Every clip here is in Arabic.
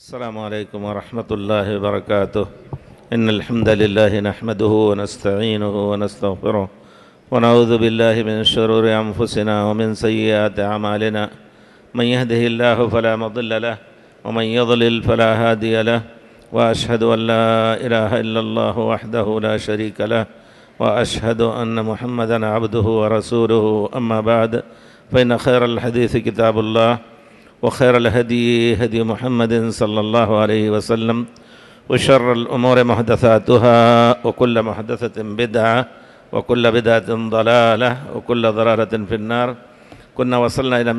السلام عليكم ورحمة الله وبركاته. إن الحمد لله نحمده ونستعينه ونستغفره ونعوذ بالله من شرور أنفسنا ومن سيئات أعمالنا. من يهده الله فلا مضل له ومن يضلل فلا هادي له، وأشهد أن لا إله إلا الله وحده لا شريك له، وأشهد أن محمدًا عبده ورسوله. أما بعد، فإن خير الحديث كتاب الله، وخير الهدي هدي محمد صلى الله عليه وسلم، وشر الأمور محدثاتها، وكل محدثة بدعة، وكل بدعة ضلالة، وكل ضلالة في النار. كنا وصلنا إلى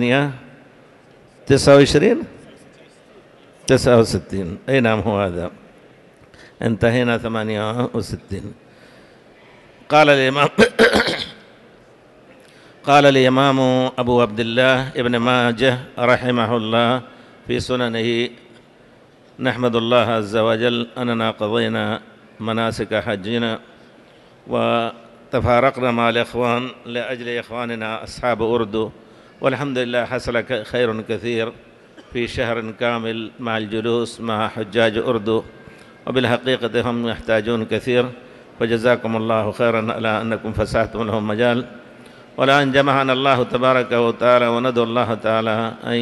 169. أي نعم، هو هذا، انتهينا 68. قال الإمام أبو عبد الله ابن ماجه رحمه الله في سننه: نحمد الله عز وجل أننا قضينا مناسك حجنا وتفارقنا مع الإخوان لأجل إخواننا أصحاب أردو، والحمد لله حصل خير كثير في شهر كامل مع الجلوس مع حجاج أردو، وبالحقيقة هم يحتاجون كثير، فجزاكم الله خيرا على أنكم فسحتم لهم مجال. والآن جمعنا الله تبارك وتعالى، وندعو الله تعالى أن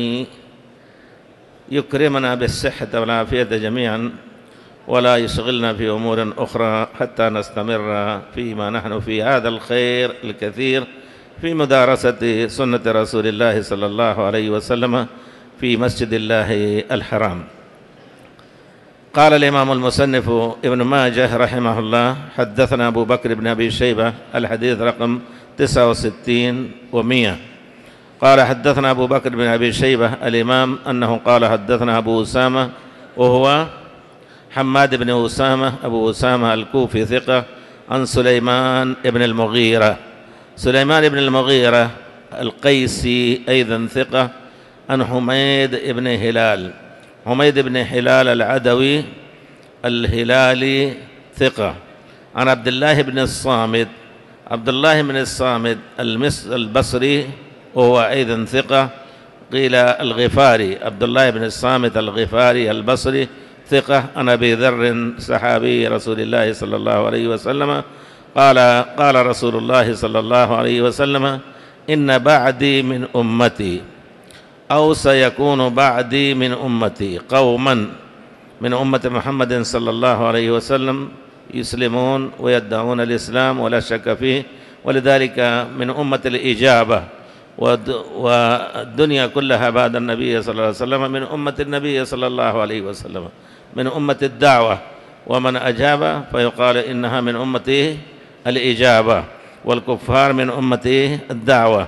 يكرمنا بالصحة والعافية جميعا، ولا يشغلنا في أمور أخرى حتى نستمر فيما نحن في هذا الخير الكثير في مدارسة سنة رسول الله صلى الله عليه وسلم في مسجد الله الحرام. قال الإمام المصنف ابن ماجه رحمه الله: حدثنا أبو بكر بن أبي شيبة، الحديث رقم 69 و100. قال: حدثنا أبو بكر بن أبي شيبة الإمام أنه قال: حدثنا أبو أسامة، وهو حماد بن أسامة أبو أسامة الكوفي ثقة، عن سليمان بن المغيرة. سليمان بن المغيرة القيسي أيضا ثقة، عن حميد بن هلال. حميد بن هلال العدوي الهلالي ثقة، عن عبد الله بن الصامت. عبد الله بن الصامت البصري وهو أيضا ثقة، قيل الغفاري، عبد الله بن الصامت الغفاري البصري ثقة، عن أبي ذر صحابي رسول الله صلى الله عليه وسلم قال: قال رسول الله صلى الله عليه وسلم: إن بعدي من أمتي، أو سيكون بعدي من أمتي قوما من أمة محمد صلى الله عليه وسلم يسلمون ويدعون الإسلام ولا شك فيه، ولذلك من أمة الإجابة، والدنيا كلها بعد النبي صلى الله عليه وسلم من أمة النبي صلى الله عليه وسلم، من أمة الدعوة، ومن أجاب فيقال إنها من أمته الإجابة، والكفار من أمته الدعوة.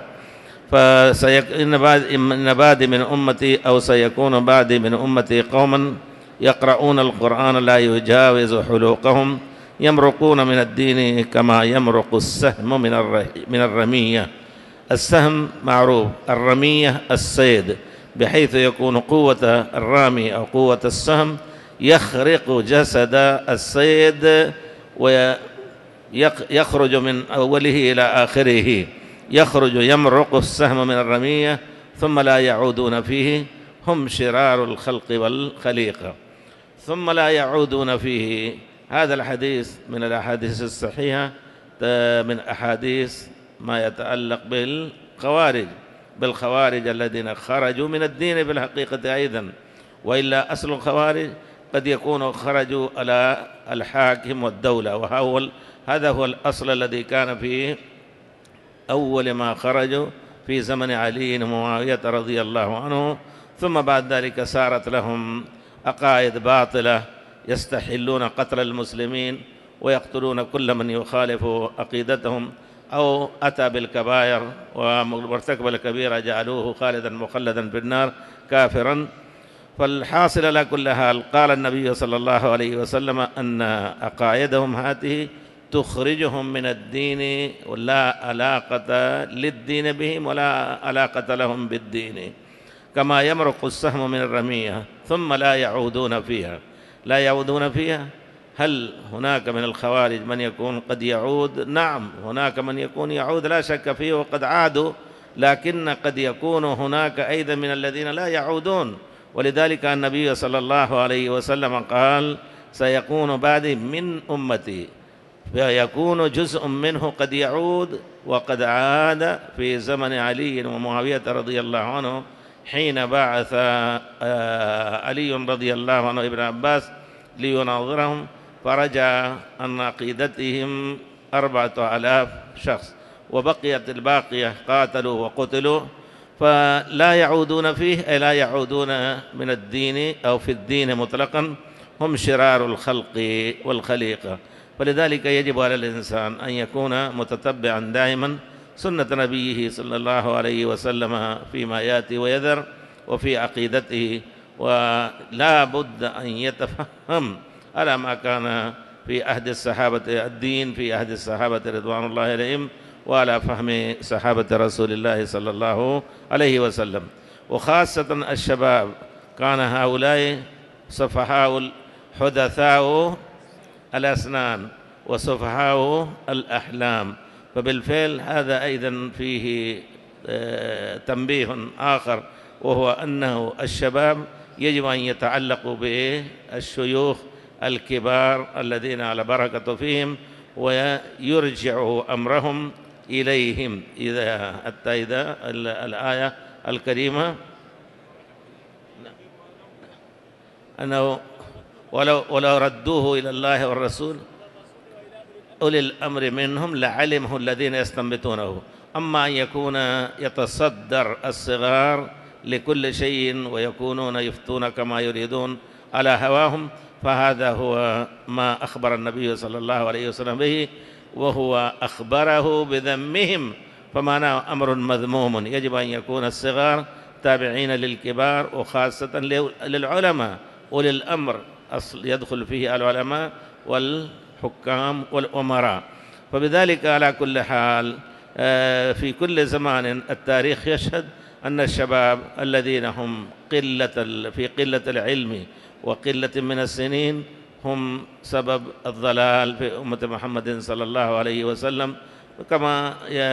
إن بعد من أمتي، أو سيكون بعد من أمتي قوما يقرؤون القرآن لا يجاوز حلوقهم، يمرقون من الدين كما يمرق السهم من الرمية. السهم معروف، الرمية الصيد، بحيث يكون قوة الرامي أو قوة السهم يخرق جسد الصيد ويخرج من أوله إلى آخره، يمرق السهم من الرمية ثم لا يعودون فيه، هم شرار الخلق والخليقة، ثم لا يعودون فيه. هذا الحديث من الأحاديث الصحيحة، من أحاديث ما يتعلق بالخوارج الذين خرجوا من الدين في الحقيقة أيضا، وإلا أصل الخوارج قد يكون خرجوا على الحاكم والدولة، هذا هو الأصل الذي كان فيه أول ما خرجوا في زمن علي ومعاوية رضي الله عنه، ثم بعد ذلك سارت لهم عقائد باطلة، يستحلون قتل المسلمين ويقتلون كل من يخالف عقيدتهم، أو أتى بالكبائر وارتكب الكبيرة جعلوه خالدا مخلدا في النار كافرا. فالحاصل على كل حال، قال النبي صلى الله عليه وسلم أن عقائدهم هذه تخرجهم من الدين، ولا علاقة للدين بهم ولا علاقة لهم بالدين، كما يمرق السهم من الرمية، ثم لا يعودون فيها. هل هناك من الخوارج من يكون قد يعود؟ نعم، هناك من يكون يعود لا شك فيه وقد عادوا، لكن قد يكون هناك أيضا من الذين لا يعودون، ولذلك النبي صلى الله عليه وسلم قال: سيكون بعدي من أمتي فيكون جزء منه قد يعود، وقد عاد في زمن علي ومعاوية رضي الله عنه حين بعث علي رضي الله عنه ابن عباس ليناظرهم، فرجع عن عقيدتهم 4000 شخص، وبقيت الباقية قاتلوا وقتلوا، فلا يعودون فيه، أي لا يعودون من الدين أو في الدين مطلقا، هم شرار الخلق والخليقة. فلذلك يجب على الإنسان أن يكون متتبعا دائما سنة نبيه صلى الله عليه وسلم فيما يأتي ويذر وفي عقيدته، ولا بد أن يتفهم على ما كان في عهد الصحابة، الدين في عهد الصحابة رضوان الله عليهم، وعلى فهم صحابة رسول الله صلى الله عليه وسلم. وخاصة الشباب، كان هؤلاء سفهاء حدثاء الأسنان وسفهاء الأحلام. فبالفعل هذا أيضا فيه تنبيه آخر، وهو أنه الشباب يجب أن يتعلقوا بالشيوخ الكبار الذين على بركة فيهم، ويرجعوا أمرهم إليهم، حتى إذا الآية الكريمة أنه ولو ردوه إلى الله والرسول أولي الأمر منهم لعلمه الذين يستنبطونه. أما أن يكون يتصدر الصغار لكل شيء ويكونون يفتون كما يريدون على هواهم، فهذا هو ما أخبر النبي صلى الله عليه وسلم به، وهو أخبره بذمهم، فمعناه أمر مذموم. يجب أن يكون الصغار تابعين للكبار، وخاصة للعلماء أولي الأمر، يدخل فيه العلماء والحكام والأمراء. فبذلك على كل حال في كل زمان التاريخ يشهد أن الشباب الذين هم في قلة العلم وقلة من السنين هم سبب الضلال في أمة محمد صلى الله عليه وسلم، كما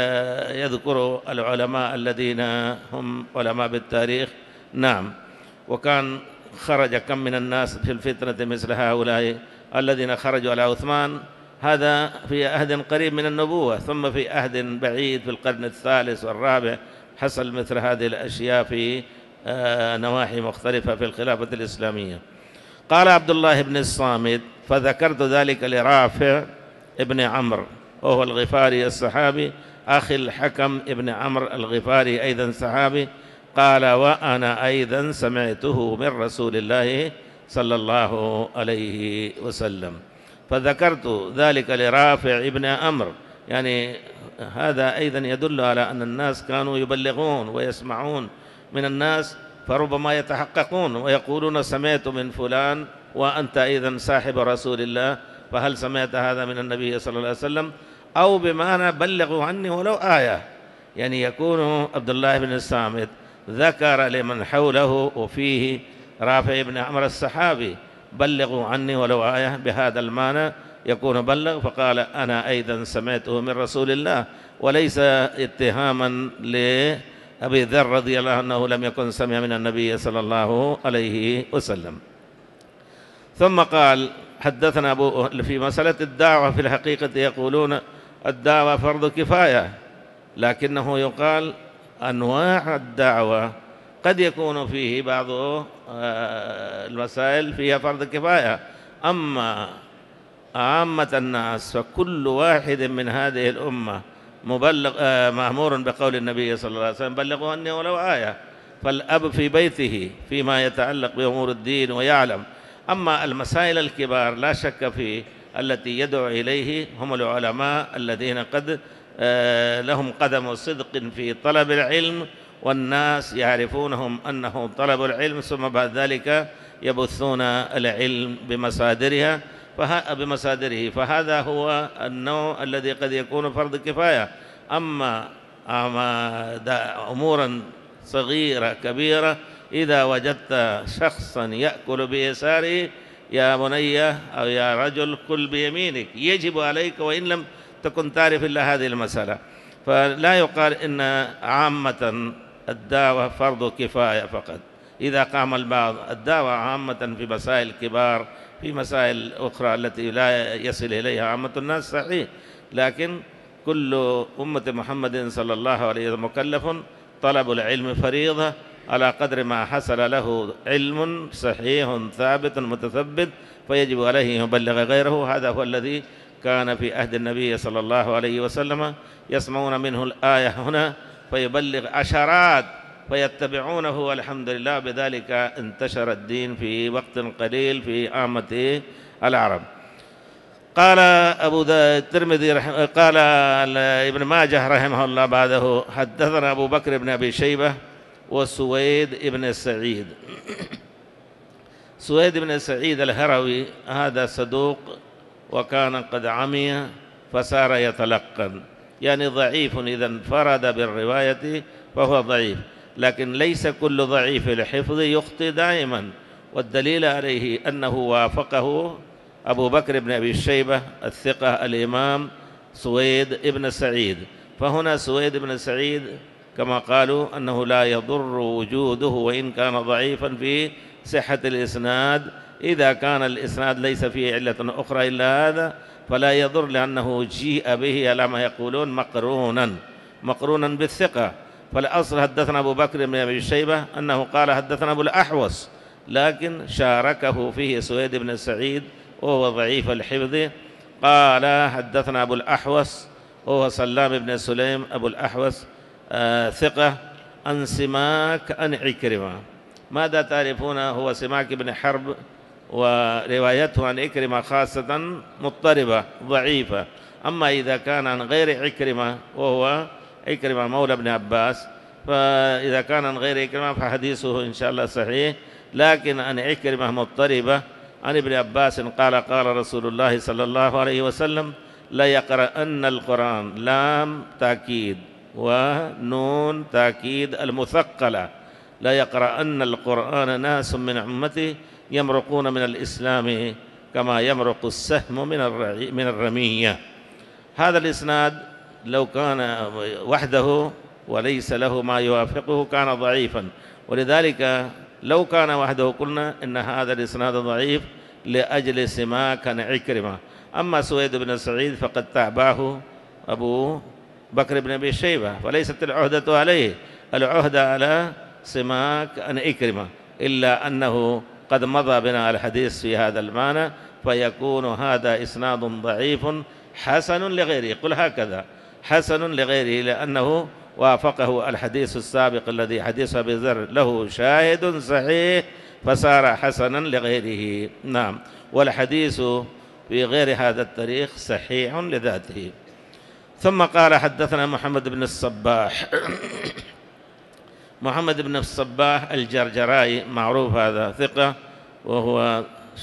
يذكر العلماء الذين هم علماء بالتاريخ. نعم. وكان خرج كم من الناس في الفتنة مثل هؤلاء الذين خرجوا على عثمان، هذا في عهد قريب من النبوة، ثم في عهد بعيد في القرن الثالث والرابع حصل مثل هذه الأشياء في نواحي مختلفة في الخلافة الإسلامية. قال عبد الله بن الصامت: فذكرت ذلك لرافع ابن عمرو، وهو الغفاري الصحابي أخي الحكم ابن عمرو الغفاري أيضا صحابي، قال: وأنا أيضا سمعته من رسول الله صلى الله عليه وسلم. فذكرت ذلك لرافع ابن عمرو، يعني هذا أيضا يدل على أن الناس كانوا يبلغون ويسمعون من الناس، فربما يتحققون ويقولون: سمعت من فلان وأنت أيضا صاحب رسول الله، فهل سمعت هذا من النبي صلى الله عليه وسلم؟ أو بمعنى بلغوا عني ولو آية، يعني يكون عبد الله بن الصامت ذكر لمن حوله وفيه رافع بن عمرو الصحابي: بلغوا عني ولو آية، بهذا المعنى يكون بلغ، فقال: أنا أيضا سمعته من رسول الله، وليس اتهاما لأبي ذر رضي الله عنه أنه لم يكن سمع من النبي صلى الله عليه وسلم. ثم قال: حدثنا في مسألة الدعوة، في الحقيقة يقولون الدعوة فرض كفاية، لكنه يقال أنواع الدعوة قد يكون فيه بعض المسائل فيها فرض كفاية، أما عامة الناس فكل واحد من هذه الأمة مأمور بقول النبي صلى الله عليه وسلم: بلغوا عني ولو آية. فالأب في بيته فيما يتعلق بأمور الدين ويعلم، أما المسائل الكبار لا شك فيه التي يدعو إليه هم العلماء الذين قد لهم قدم صدق في طلب العلم، والناس يعرفونهم أنه طلب العلم، ثم بعد ذلك يبثون العلم بمصادره، فهذا هو النوع الذي قد يكون فرض كفاية. أما أمورا صغيرة كبيرة، إذا وجدت شخصا يأكل بيساره: يا بني أو يا رجل كل بيمينك، يجب عليك وإن لم تكن تعرف إلا هذه المسألة. فلا يقال إن عامة الدعوة فرض كفاية فقط، إذا قام البعض الدعوة عامة في مسائل كبار، في مسائل أخرى التي لا يصل إليها عامة الناس صحيح، لكن كل أمة محمد صلى الله عليه وسلم مكلف، طلب العلم فريضة على قدر ما حصل له علم صحيح ثابت متثبت، فيجب عليه يبلغ غيره. هذا هو الذي كان في عهد النبي صلى الله عليه وسلم، يسمعون منه الآية هنا فيبلغ عشرات فيتبعونه، والحمد لله بذلك انتشر الدين في وقت قليل في عامة العرب. قال أبو الترمذي قال ابن ماجه رحمه الله بعده: حدثنا أبو بكر بن أبي شيبة وسويد بن سعيد. سويد بن سعيد الهروي هذا صدوق، وكان قد عمي فصار يتلقن، يعني ضعيف، إذا انفرد بالرواية فهو ضعيف، لكن ليس كل ضعيف الحفظ يخطئ دائما، والدليل عليه أنه وافقه أبو بكر بن أبي شيبة الثقة الإمام سويد بن سعيد. فهنا سويد بن سعيد كما قالوا أنه لا يضر وجوده وإن كان ضعيفا في صحة الإسناد، إذا كان الإسناد ليس فيه علة أخرى إلا هذا فلا يضر، لأنه جيء به على ما يقولون مقرونا بالثقة. فالأصل حدثنا أبو بكر بن أبي شيبة أنه قال حدثنا أبو الأحوص، لكن شاركه فيه سويد بن سعيد وهو ضعيف الحفظ. قال حدثنا أبو الأحوص وهو سلام بن سليم أبو الأحوص ثقة، عن سماك عن عكرمة. ماذا تعرفون؟ هو سماك بن حرب، وروايته عن عكرمة خاصة مضطربة ضعيفة. أما إذا كان عن غير عكرمة وهو عكرمة مولى ابن عباس، فإذا كان عن غير عكرمة فحديثه إن شاء الله صحيح، لكن عن عكرمة مضطربة عن ابن عباس قال قال رسول الله صلى الله عليه وسلم: لا يقرأن القرآن، لام تأكيد ونون تأكيد المثقلة، لا يقرأن القرآن ناس من أمتي يمرقون من الإسلام كما يمرق السهم من الرمية. هذا الإسناد لو كان وحده وليس له ما يوافقه كان ضعيفا، ولذلك لو كان وحده قلنا إن هذا الإسناد ضعيف لأجل سماك عن عكرمة. أما سويد بن سعيد فقد تابعه أبو بكر بن أبي شيبة، فليست العهدة عليه، العهدة على سماك عن عكرمة، إلا أنه قد مضى بنا الحديث في هذا المعنى، فيكون هذا إسناد ضعيف حسن لغيره. قل هكذا: حسن لغيره، لأنه وافقه الحديث السابق الذي حديث أبي ذر له شاهد صحيح فصار حسنا لغيره. نعم، والحديث في غير هذا التاريخ صحيح لذاته. ثم قال حدثنا محمد بن الصباح. محمد بن الصباح الجرجرائي معروف، هذا ثقة، وهو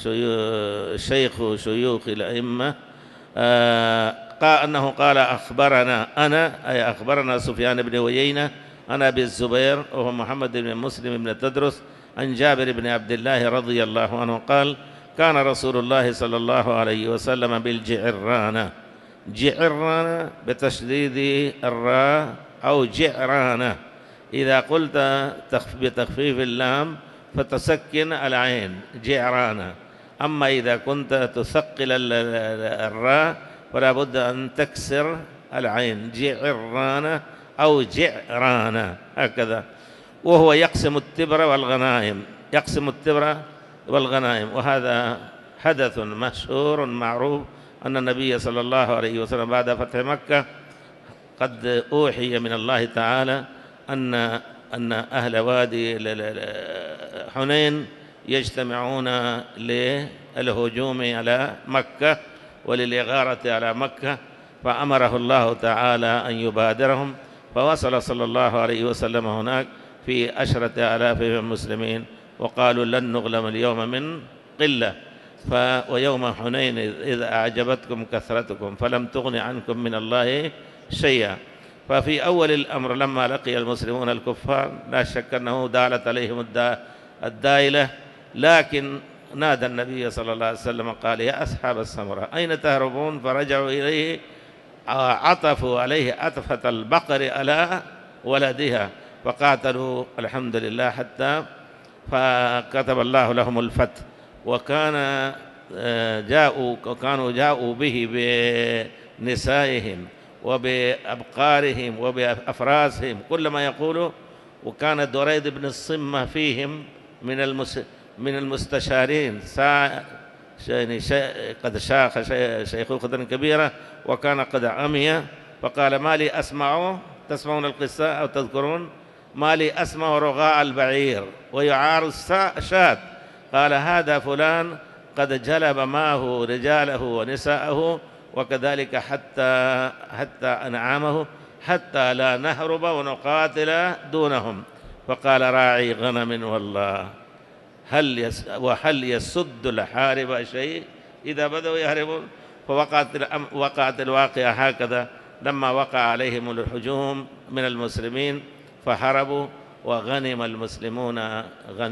شيخ شيوخ الأئمة. قال أنه قال أخبرنا أي أخبرنا سفيان بن عيينة عن أبي الزبير وهو محمد بن مسلم بن تدرس عن جابر بن عبد الله رضي الله عنه قال: كان رسول الله صلى الله عليه وسلم بالجعرانة، جعرانة بتشديد الراء أو جعرانة، إذا قلت بتخفيف اللام فتسكن العين جعرانة، أما إذا كنت تثقل الراء فلا بد أن تكسر العين، جعرانة أو جعرانة هكذا. وهو يقسم التبر والغنائم، يقسم التبر والغنائم، وهذا حدث مشهور معروف أن النبي صلى الله عليه وسلم بعد فتح مكة قد أوحي من الله تعالى أن أهل وادي حنين يجتمعون للهجوم على مكة وللإغارة على مكة، فأمره الله تعالى أن يبادرهم، فوصل صلى الله عليه وسلم هناك في 10,000 من المسلمين، وقالوا لن نغلم اليوم من قلة. ويوم حنين إذ أعجبتكم كثرتكم فلم تغن عنكم من الله شيئا. ففي أول الأمر لما لقي المسلمون الكفار لا شك أنه دالت عليهم الدائلة، لكن نادى النبي صلى الله عليه وسلم قال: يا أصحاب السمرة أين تهربون؟ فرجعوا إليه، عطفوا عليه عطفة البقر على ولدها، فقاتلوا الحمد لله حتى فكتب الله لهم الفتح. وكان كانوا جاءوا به بنسائهم وبأبقارهم وبأفراسهم كل ما يقولوا. وكان دريد بن الصمة فيهم من المستشارين، قد شاخ شيخوخة كبيرة وكان قد عمي، فقال: ما لي أسمع، تسمعون القصة أو تذكرون؟ ما لي أسمع رغاء البعير ويعار الشاة. قال: هذا فلان قد جلب معه رجاله ونساءه وكذلك حتى أنعامه حتى لا نهرب ونقاتل دونهم. فقال: راعي غنم والله، هل يسد الحارب شيء إذا بدأوا يهربون؟ فوقعت الواقعة هكذا لما وقع عليهم الهجوم من المسلمين فهربوا، وغنم المسلمون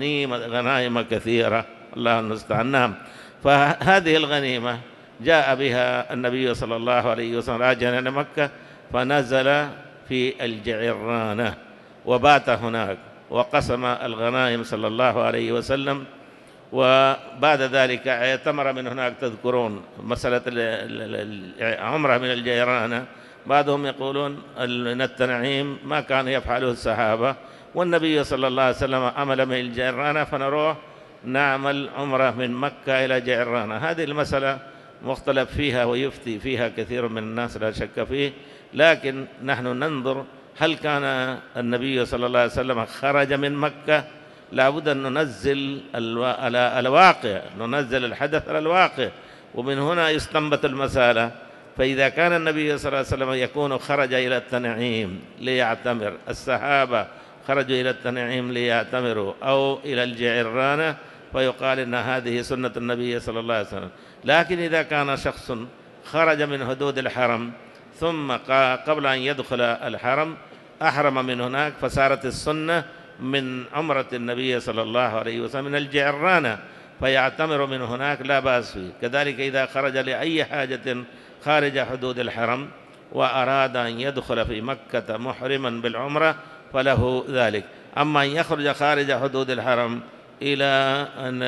غنائم كثيرة، الله المستعان. نعم. فهذه الغنيمة جاء بها النبي صلى الله عليه وسلم راجعا إلى مكة، فنزل في الجعرانة وبات هناك وقسم الغنائم صلى الله عليه وسلم. وبعد ذلك اعتمر من هناك. تذكرون مسألة العمرة من الجيرانة، بعضهم يقولون أن التنعيم ما كان يفعله الصحابة، والنبي صلى الله عليه وسلم عمل من الجيرانة، فنروح نعمل عمرة من مكة إلى جيرانة. هذه المسألة مختلف فيها ويفتي فيها كثير من الناس لا شك فيه، لكن نحن ننظر هل كان النبي صلى الله عليه وسلم خرج من مكة؟ لابد أن ننزل على الواقع، ننزل الحدث على الواقع، ومن هنا يستنبط المسألة. فإذا كان النبي صلى الله عليه وسلم يكون خرج إلى التنعيم ليعتمر، الصحابة خرجوا إلى التنعيم ليعتمروا أو إلى الجعرانة، فيقال إن هذه سنة النبي صلى الله عليه وسلم. لكن إذا كان شخص خرج من حدود الحرم ثم قبل أن يدخل الحرم أحرم من هناك، فصارت السنة من عمرة النبي صلى الله عليه وسلم من الجعرانة، فيعتمر من هناك لا بأس فيه. كذلك إذا خرج لأي حاجة خارج حدود الحرم وأراد أن يدخل في مكة محرما بالعمرة فله ذلك. أما أن يخرج خارج حدود الحرم إلى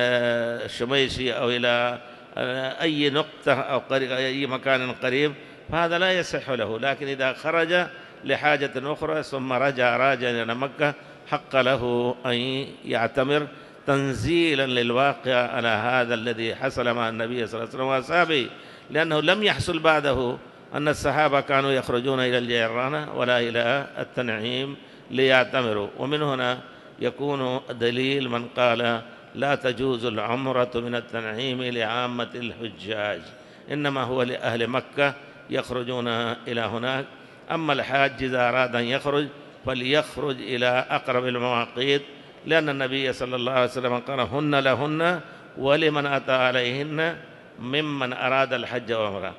الشميسي أو إلى أي نقطة أو أي مكان قريب فهذا لا يصح له. لكن إذا خرج لحاجة أخرى ثم رجع إلى مكة حق له أن يعتمر تنزيلا للواقع على هذا الذي حصل مع النبي صلى الله عليه وسلم وأصحابه، لأنه لم يحصل بعده أن الصحابة كانوا يخرجون إلى الجيرانة ولا إلى التنعيم ليعتمروا. ومن هنا يكون دليل من قال لا تجوز العمرة من التنعيم لعامة الحجاج، إنما هو لأهل مكة يخرجون إلى هناك. أما الحاج إذا أراد أن يخرج فليخرج إلى أقرب المواقيت، لأن النبي صلى الله عليه وسلم قال هن لهن ولمن أتى عليهن ممن أراد الحج وعمرة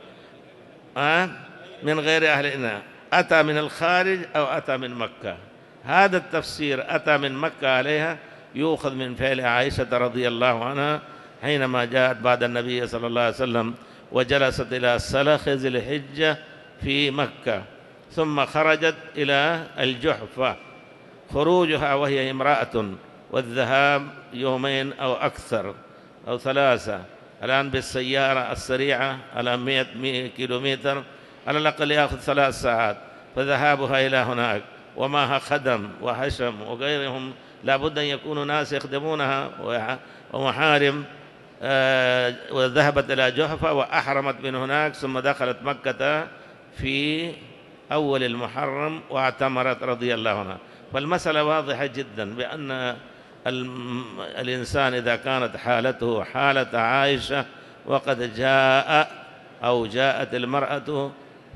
من غير أهلنا، أتى من الخارج أو أتى من مكة. هذا التفسير أتى من مكة عليها يؤخذ من فعل عائشة رضي الله عنها حينما جاءت بعد النبي صلى الله عليه وسلم وجلست إلى سلخ ذي الحجة في مكة، ثم خرجت إلى الجحفة خروجها وهي امرأة، والذهاب يومين أو أكثر أو ثلاثة. الآن بالسيارة السريعة على 100 كيلومتر على الأقل يأخذ 3 ساعات، فذهابها إلى هناك ومعها خدم وحشم وغيرهم، لابد أن يكونوا ناس يخدمونها ومحارم. وذهبت إلى جحفة وأحرمت من هناك، ثم دخلت مكة في أول المحرم واعتمرت رضي الله عنها. فالمسألة واضحة جدا بأن الإنسان إذا كانت حالته حالة عائشة وقد جاءت المرأة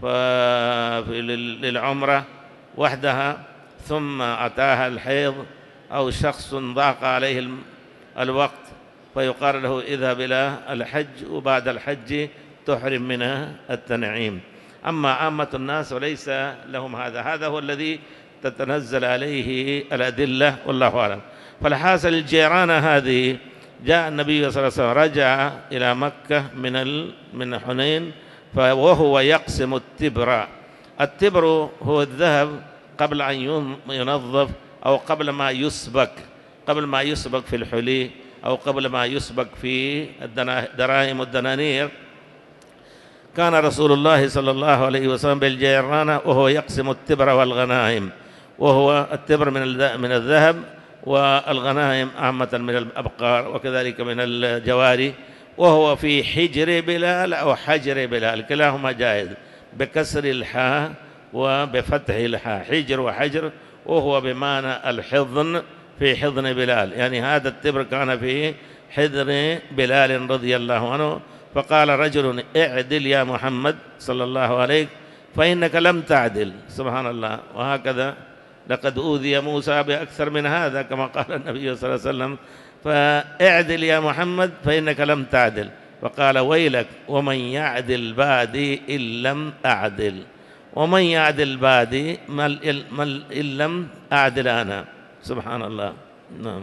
للعمرة وحدها ثم أتاها الحيض أو شخص ضاق عليه الوقت فيقال له اذهب إلى الحج وبعد الحج تحرم من التنعيم. أما عامة الناس وليس لهم هذا هو الذي تتنزل عليه الأدلة والله أعلم. فالحاصل الجيرانة هذه جاء النبي صلى الله عليه وسلم رجع إلى مكة من حنين وهو يقسم التبر. التبر هو الذهب قبل أن ينظف أو قبل ما يسبك، قبل ما يسبق في الحلي أو قبل ما يسبق في الدراهم والدنانير، كان رسول الله صلى الله عليه وسلم بالجيرانة وهو يقسم التبر والغنائم، وهو التبر من الذهب والغنائم عامة من الأبقار وكذلك من الجواري، وهو في حجر بلال أو حجر بلال، كلاهما جائز بكسر الحاء وبفتح الحاء، حجر وحجر، وهو بمعنى الحضن، في حضن بلال، يعني هذا التبر كان في حضن بلال رضي الله عنه. فقال رجل: اعدل يا محمد صلى الله عليه فإنك لم تعدل. سبحان الله. وهكذا لقد أوذي موسى بأكثر من هذا كما قال النبي صلى الله عليه وسلم: فاعدل يا محمد فإنك لم تعدل. فقال: ويلك ومن يعدل بعدي إن لم أعدل، ومن يعدل بعدي إن لم أعدل أنا. سبحان الله. نعم.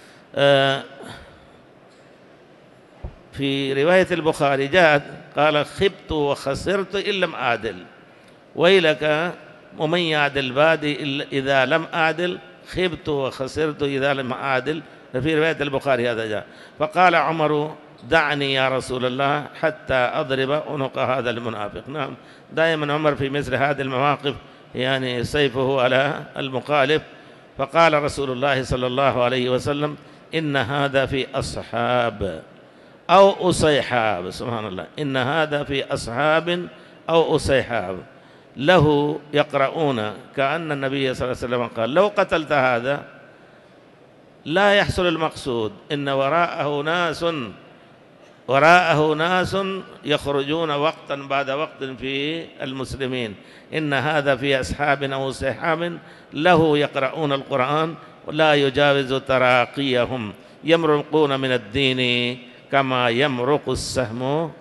في رواية البخاري جاءت قال: خبت وخسرت إن لم أعدل، ويلك ومن يعدل بعدي إذا لم أعدل، خبت وخسرت إذا لم أعدل. في رواية البخاري هذا جاء. فقال عمر: دعني يا رسول الله حتى أضرب عنق هذا المنافق. نعم، دائما عمر في مثل هذه المواقف يعني سيفه على المخالف. فقال رسول الله صلى الله عليه وسلم: إن هذا في أصحاب أو أصيحاب. سبحان الله. إن هذا في أصحاب أو أصيحاب له يقرؤون، كأن النبي صلى الله عليه وسلم قال: لو قتلت هذا لا يحصل المقصود، إن وراءه ناس يخرجون وقتا بعد وقت في المسلمين. إن هذا في أصحاب أو صحاب له يقرؤون القرآن ولا يجاوز تراقيهم، يمرقون من الدين كما يمرق السهم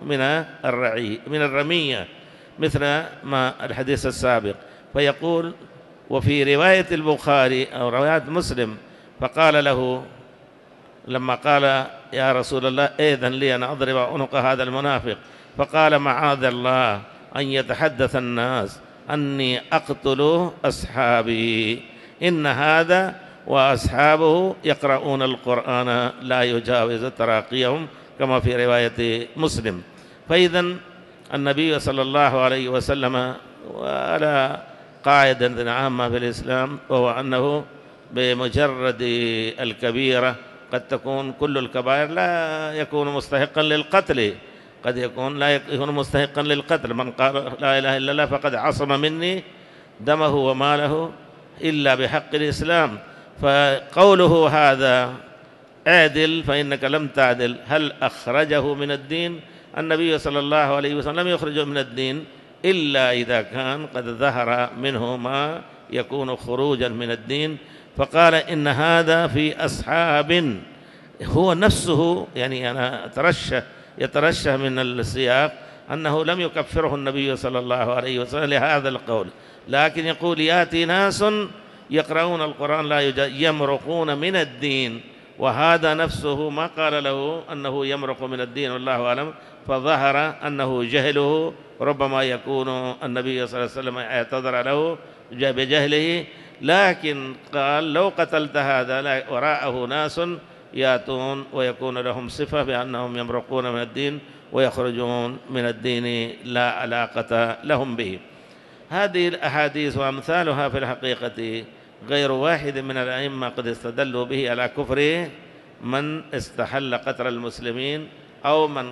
من الرمية، مثل ما الحديث السابق. فيقول: وفي رواية البخاري أو رواية مسلم: فقال له لما قال: يا رسول الله إذن لي أن أضرب عنق هذا المنافق، فقال: معاذ الله أن يتحدث الناس أني أقتل أصحابي، إن هذا وأصحابه يقرؤون القرآن لا يجاوز تراقيهم، كما في رواية مسلم. فإذا النبي صلى الله عليه وسلم وعلى قاعدة عامة في الإسلام، وهو أنه بمجرد الكبيرة قد تكون كل الكبائر لا يكون مستحقا للقتل، قد يكون لا يكون مستحقا للقتل. من قال لا إله إلا الله فقد عصم مني دمه وماله إلا بحق الإسلام. فقوله هذا اعدل فإنك لم تعدل، هل أخرجه من الدين؟ النبي صلى الله عليه وسلم لم يخرجه من الدين إلا إذا كان قد ظهر منه ما يكون خروجا من الدين. فقال: إن هذا في أصحاب، هو نفسه يعني أنا يترشح من السياق أنه لم يكفره النبي صلى الله عليه وسلم لهذا القول، لكن يقول: يأتي ناس يقرؤون القرآن لا يمرقون من الدين، وهذا نفسه ما قال له أنه يمرق من الدين، والله أعلم. فظهر أنه جهله، ربما يكون النبي صلى الله عليه وسلم اعتذر له بجهله، لكن قال: لو قتلت هذا وراءه ناس يأتون ويكون لهم صفة بأنهم يمرقون من الدين ويخرجون من الدين لا علاقة لهم به. هذه الأحاديث وأمثالها في الحقيقة غير واحد من الأئمة قد استدلوا به على كفر من استحل قتل المسلمين أو من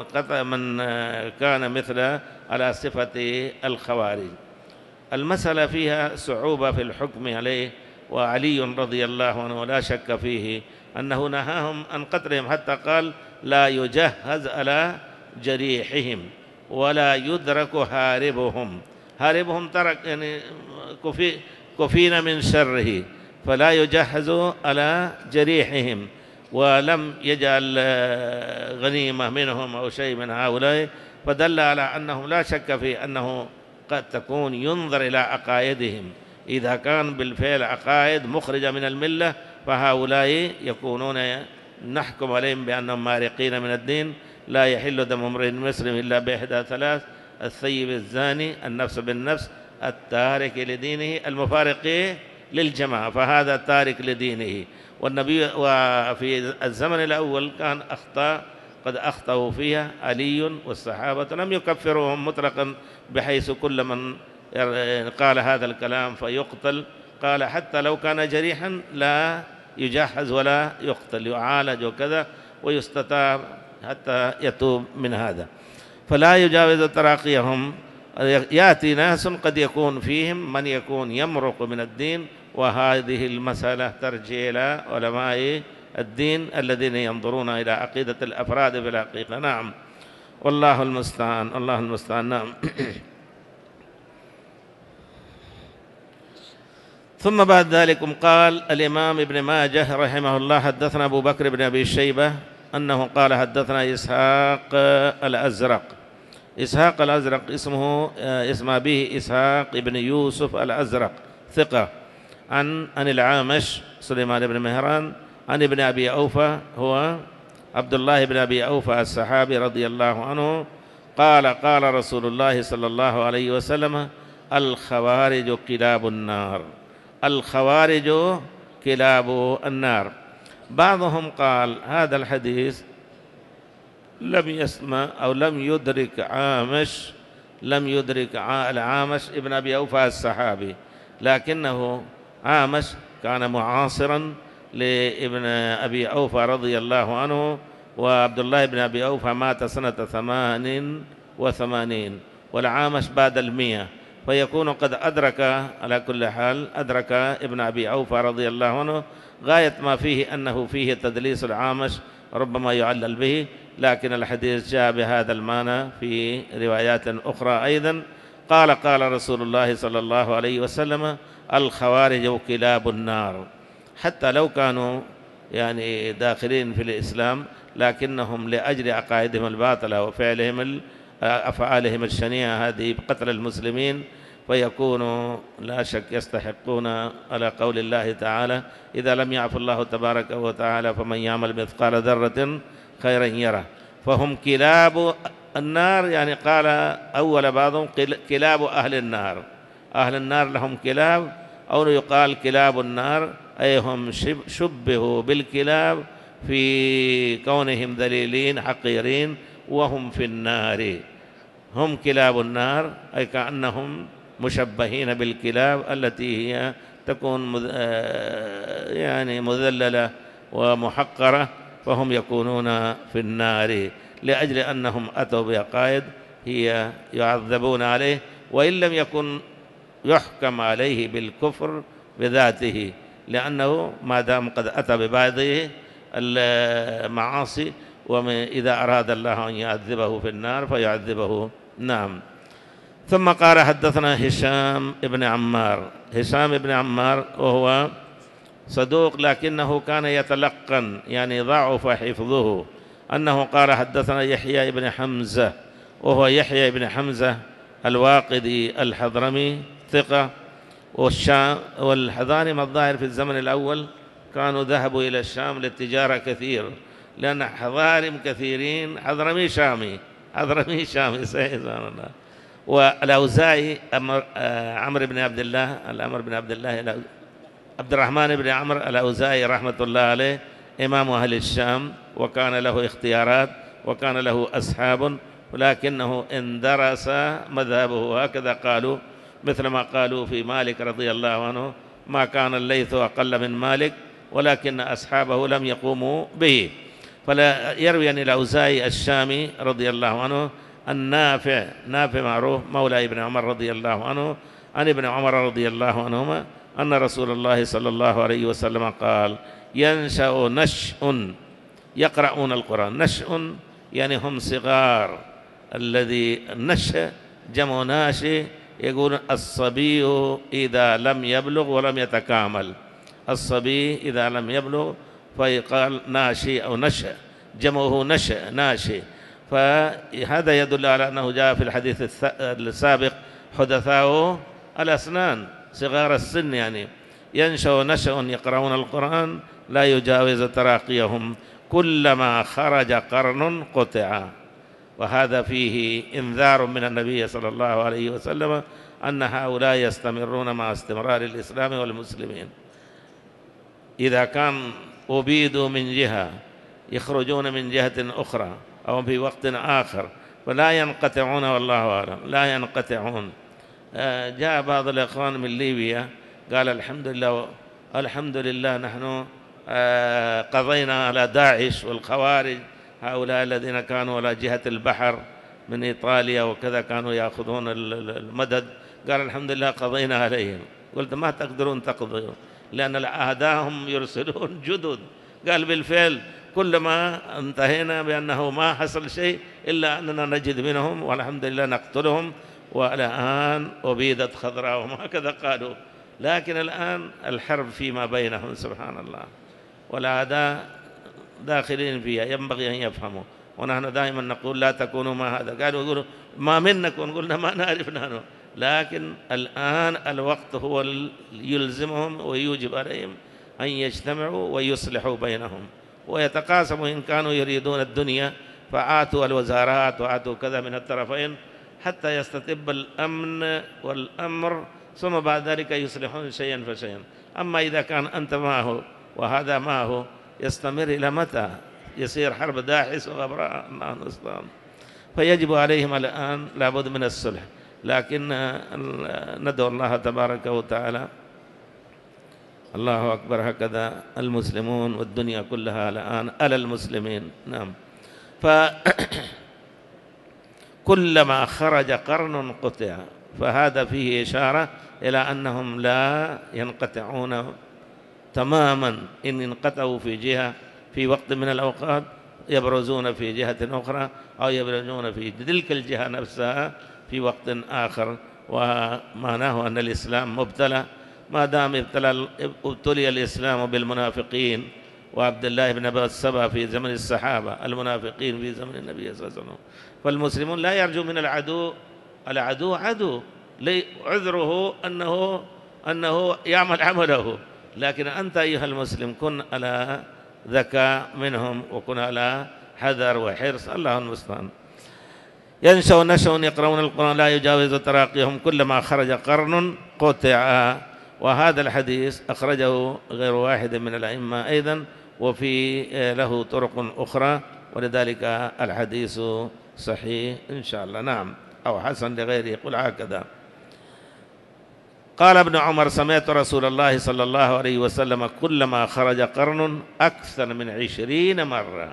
كان مثل على صفة الخوارج. المسألة فيها صعوبة في الحكم عليه، وعلي رضي الله عنه لا شك فيه أنه نهاهم عن قتلهم، حتى قال: لا يجهز على جريحهم ولا يدرك هاربهم ترك يعني كفينا من شره، فلا يجهز على جريحهم، ولم يجعل غنيمة منهم أو شيء من هؤلاء. فدل على أنهم لا شك في أنه قد تكون ينظر إلى عقائدهم، إذا كان بالفعل عقائد مخرجة من الملة فهؤلاء يكونون نحكم عليهم بأنهم مارقين من الدين. لا يحل دم امرئ مسلم إلا بإحدى ثلاث: الثيب الزاني، النفس بالنفس، التارك لدينه، المفارق للجماعة، فهذا تارك لدينه. والنبي وفي الزمن الأول كان أخطاء قد أخطأوا فيها علي والصحابة، لم يكفروهم مطلقا بحيث كل من قال هذا الكلام فيقتل. قال حتى لو كان جريحا لا يجهز ولا يقتل، يعالج وكذا ويستتاب حتى يتوب من هذا. فلا يجاوز تراقيهم. يأتي ناس قد يكون فيهم من يكون يمرق من الدين، وهذه المسألة ترجع إلى علماء الدين الذين ينظرون إلى عقيدة الأفراد في الحقيقة. نعم، والله المستعان، الله المستعان. نعم. ثم بعد ذلك قال الإمام ابن ماجه رحمه الله: حدثنا أبو بكر بن أبي شيبة أنه قال حدثنا إسحاق الأزرق. إسحاق الأزرق اسم أبيه إسحاق بن يوسف الأزرق، ثقة، عن العامش سليمان بن مهران عن ابن أبي أوفى، هو عبد الله بن أبي أوفى الصحابي رضي الله عنه، قال: قال رسول الله صلى الله عليه وسلم: الخوارج كلاب النار. الخوارج كلاب النار. بعضهم قال هذا الحديث لم يسمع أو لم يدرك العامش ابن أبي أوفى الصحابي، لكنه عامش كان معاصرا لابن أبي أوفى رضي الله عنه، وعبد الله بن أبي أوفى مات سنة 88 والعامش بعد 100، فيكون قد أدرك على كل حال أدرك ابن أبي أوفى رضي الله عنه. غاية ما فيه أنه فيه تدليس العامش ربما يعلل به، لكن الحديث جاء بهذا المعنى في روايات أخرى أيضا. قال: قال رسول الله صلى الله عليه وسلم: الخوارج كلاب النار. حتى لو كانوا يعني داخلين في الإسلام، لكنهم لأجل عقائدهم الباطلة وفعلهم أفعالهم الشنيعة هذه بقتل المسلمين، فيكونوا لا شك يستحقون على قول الله تعالى: إذا لم يعف الله تبارك وتعالى فمن يعمل مثقال ذرة خيرا يره. فهم كلاب النار، يعني قال أول بعضهم كلاب أهل النار. أهل النار لهم كلاب، أو يقال كلاب النار، أي هم شبهوا بالكلاب في كونهم ذليلين حقيرين وهم في النار. هم كلاب النار، أي كأنهم مشبهين بالكلاب التي هي تكون يعني مذللة ومحقرة، فهم يكونون في النار لأجل أنهم أتوا بعقائد هي يعذبون عليه، وإن لم يكن يحكم عليه بالكفر بذاته، لأنه ما دام قد أتى ببعض المعاصي، وإذا أراد الله أن يعذبه في النار فيعذبه. نعم. ثم قال: حدثنا هشام بن عمار. هشام بن عمار وهو صدوق لكنه كان يتلقن، يعني ضعف حفظه، أنه قال: حدثنا يحيى بن حمزة، وهو يحيى بن حمزة الواقدي الحضرمي، ثقة. والحضارم الظاهر في الزمن الأول كانوا ذهبوا إلى الشام للتجارة كثير، لأن حضارم كثيرين. حضرمي شامي سبحان الله. والأوزاعي عمرو بن عبد الله عبد الرحمن بن عمرو الأوزاعي رحمة الله عليه إمام أهل الشام، وكان له اختيارات وكان له أصحاب، ولكنه اندرس مذهبه، هكذا قالوا، مثل ما قالوا في مالك رضي الله عنه: ما كان الليث أقل من مالك ولكن أصحابه لم يقوموا به. فلا يروي عن الأوزاعي الشامي رضي الله عنه النافع معروف مولى ابن عمر رضي الله عنه، عن ابن عمر رضي الله عنهما أن رسول الله صلى الله عليه وسلم قال: ينشأ نشء يقرؤون القرآن. نشء يعني هم صغار. الذي نشأ جمع ناشئ، يقول الصبي إذا لم يبلغ ولم يتكامل. الصبي إذا لم يبلغ فيقال ناشئ أو نشأ، جمعه نشأ ناشئ. فهذا يدل على أنه جاء في الحديث السابق: حدثاء الأسنان، صغار السن، يعني ينشأ نشأ يقرؤون القرآن لا يجاوز تراقيهم، كلما خرج قرن قطع. وهذا فيه إنذار من النبي صلى الله عليه وسلم أن هؤلاء يستمرون مع استمرار الإسلام والمسلمين. إذا كان أبيدوا من جهة يخرجون من جهة أخرى أو في وقت آخر فلا ينقطعون، والله أعلم لا ينقطعون. جاء بعض الإخوان من ليبيا قال الحمد لله الحمد لله نحن قضينا على داعش والخوارج، هؤلاء الذين كانوا على جهة البحر من إيطاليا وكذا كانوا يأخذون المدد، قال الحمد لله قضينا عليهم. قلت ما تقدرون تقضوا لأن أعداءهم يرسلون جدد. قال بالفعل كلما انتهينا بأنه ما حصل شيء إلا أننا نجد منهم والحمد لله نقتلهم، والآن أبيدت خضراءهم هكذا قالوا. لكن الآن الحرب فيما بينهم سبحان الله، والأعداء داخلين فيها ينبغي أن يفهموا. ونحن دائما نقول لا تكونوا ما هذا، قالوا يقولوا ما منكم، قلنا ما نعرف نحن، لكن الآن الوقت هو يلزمهم ويوجب عليهم أن يجتمعوا ويصلحوا بينهم ويتقاسموا. إن كانوا يريدون الدنيا فآتوا الوزارات وآتوا كذا من الطرفين حتى يستتب الأمن والأمر، ثم بعد ذلك يصلحون شيئا فشيئا. أما إذا كان أنت معه وهذا معه يستمر إلى متى؟ يصير حرب داحس وغبراء الله المستعان. فيجب عليهم الآن لابد من الصلح، لكن ندعو الله تبارك وتعالى. الله أكبر. هكذا المسلمون والدنيا كلها الآن على المسلمين. نعم. فكلما خرج قرن قطع، فهذا فيه إشارة إلى أنهم لا ينقطعون تماما. إن انقطعوا في جهة في وقت من الأوقات يبرزون في جهة أخرى أو يبرزون في تلك الجهة نفسها في وقت آخر. ومعناه أن الإسلام مبتلى، ما دام ابتلي الإسلام بالمنافقين وعبد الله بن أبي السبع في زمن الصحابة، المنافقين في زمن النبي صلى الله عليه وسلم. فالمسلمون لا يرجو من العدو، العدو عدو عذره أنه يعمل عمله، لكن أنت أيها المسلم كن على ذكاء منهم وكن على حذر وحرص. الله المستعان. ينشأ يقرؤون القرآن لا يجاوز تراقيهم كلما خرج قرن قطع. وهذا الحديث أخرجه غير واحد من الأئمة أيضا، وفي له طرق أخرى، ولذلك الحديث صحيح إن شاء الله. نعم، أو حسن لغيره يقول هكذا. قال ابن عمر سمعت رسول الله صلى الله عليه وسلم كلما خرج قرن أكثر من 20 مرة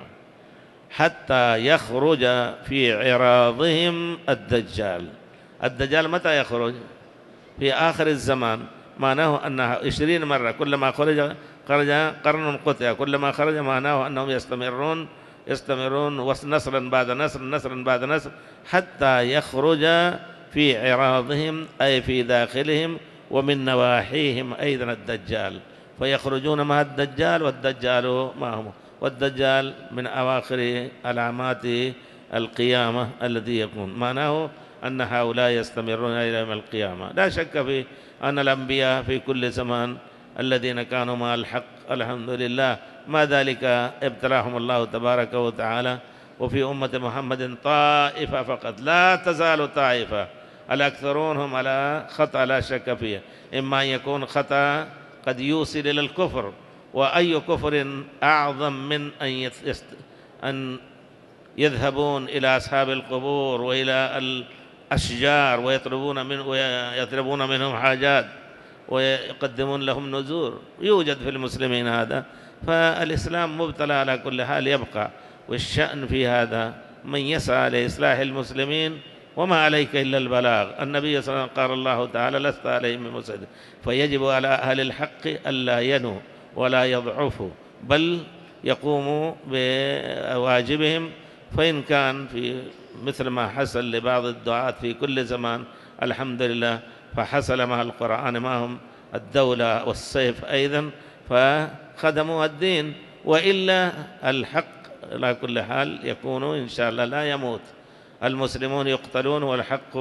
حتى يخرج في عراضهم الدجال. الدجال متى يخرج؟ في آخر الزمان. معناه أنه 20 مرة كلما خرج قرن قطع، كلما خرج معناه أنهم يستمرون نصرا بعد نصر، نصرا بعد نصر، حتى يخرج في عراضهم أي في داخلهم ومن نواحيهم أيضا الدجال، فيخرجون مع الدجال والدجال معهم. والدجال من أواخر علامات القيامة الذي يكون. معناه أن هؤلاء يستمرون إلى يوم القيامة. لا شك في أن الأنبياء في كل زمان الذين كانوا مع الحق الحمد لله ما ذلك ابتلاهم الله تبارك وتعالى. وفي أمة محمد طائفة فقط، لا تزال طائفة، الأكثرون هم على خطأ لا شك فيه. إما أن يكون خطأ قد يوصل إلى الكفر، وأي كفر أعظم من أن يذهبون إلى أصحاب القبور وإلى الأشجار ويطلبون منهم حاجات ويقدمون لهم نذور. يوجد في المسلمين هذا. فالإسلام مبتلى على كل حال يبقى، والشأن في هذا من يسعى لإصلاح المسلمين وما عليك إلا البلاغ. النبي صلى الله عليه وسلم قال الله تعالى لست عليهم بمسيطر. فيجب على أهل الحق ألا ينوا ولا يضعفوا، بل يقوموا بواجبهم. فإن كان في مثل ما حصل لبعض الدعاة في كل زمان الحمد لله، فحصل مع القرآن معهم الدولة والسيف أيضا، فخدموا الدين. وإلا الحق على كل حال يكون إن شاء الله لا يموت. المسلمون يقتلون والحق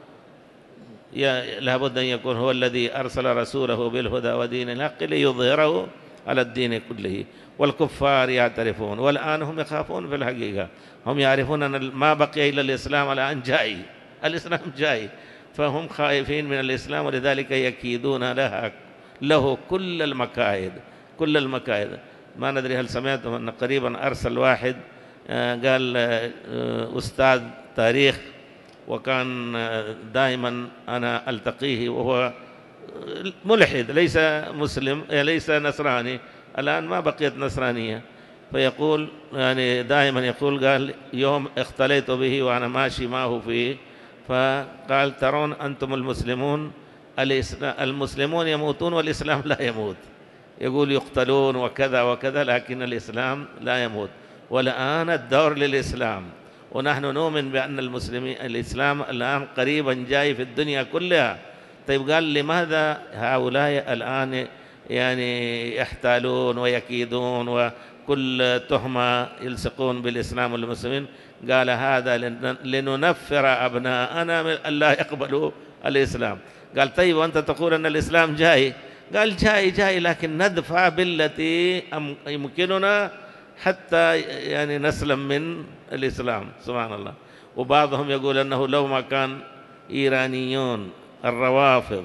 لابد أن يكون هو الذي أرسل رسوله بالهدى ودين الحق ليظهره على الدين كله. والكفار يعترفون، والآن هم يخافون في الحقيقة. هم يعرفون أن ما بقي إلا الإسلام الآن جاي، الإسلام جاي. فهم خائفين من الإسلام، ولذلك يكيدون له كل المكائد، كل المكائد. ما ندري هل سمعتم أن قريبا أرسل واحد قال أستاذ تاريخ، وكان دائما أنا ألتقيه وهو ملحد ليس مسلم ليس نصراني، الآن ما بقيت نصرانية، فيقول يعني دائما يقول قال يوم اختليت به وأنا ماشي معه فيه، فقال ترون أنتم المسلمون المسلمون يموتون والإسلام لا يموت، يقول يقتلون وكذا وكذا لكن الإسلام لا يموت، والآن الدور للإسلام، ونحن نؤمن بأن الإسلام الآن قريبا جاي في الدنيا كلها. طيب قال لماذا هؤلاء الآن يعني يحتالون ويكيدون وكل تهمة يلصقون بالإسلام والمسلمين؟ قال هذا لننفر أبناءنا من أن لا يقبلوا الإسلام. قال طيب وأنت تقول أن الإسلام جاي؟ قال جاي لكن ندفع بالتي يمكننا حتى يعني نسلم من الإسلام. سبحان الله. وبعضهم يقول أنه لو ما كان إيرانيون الروافض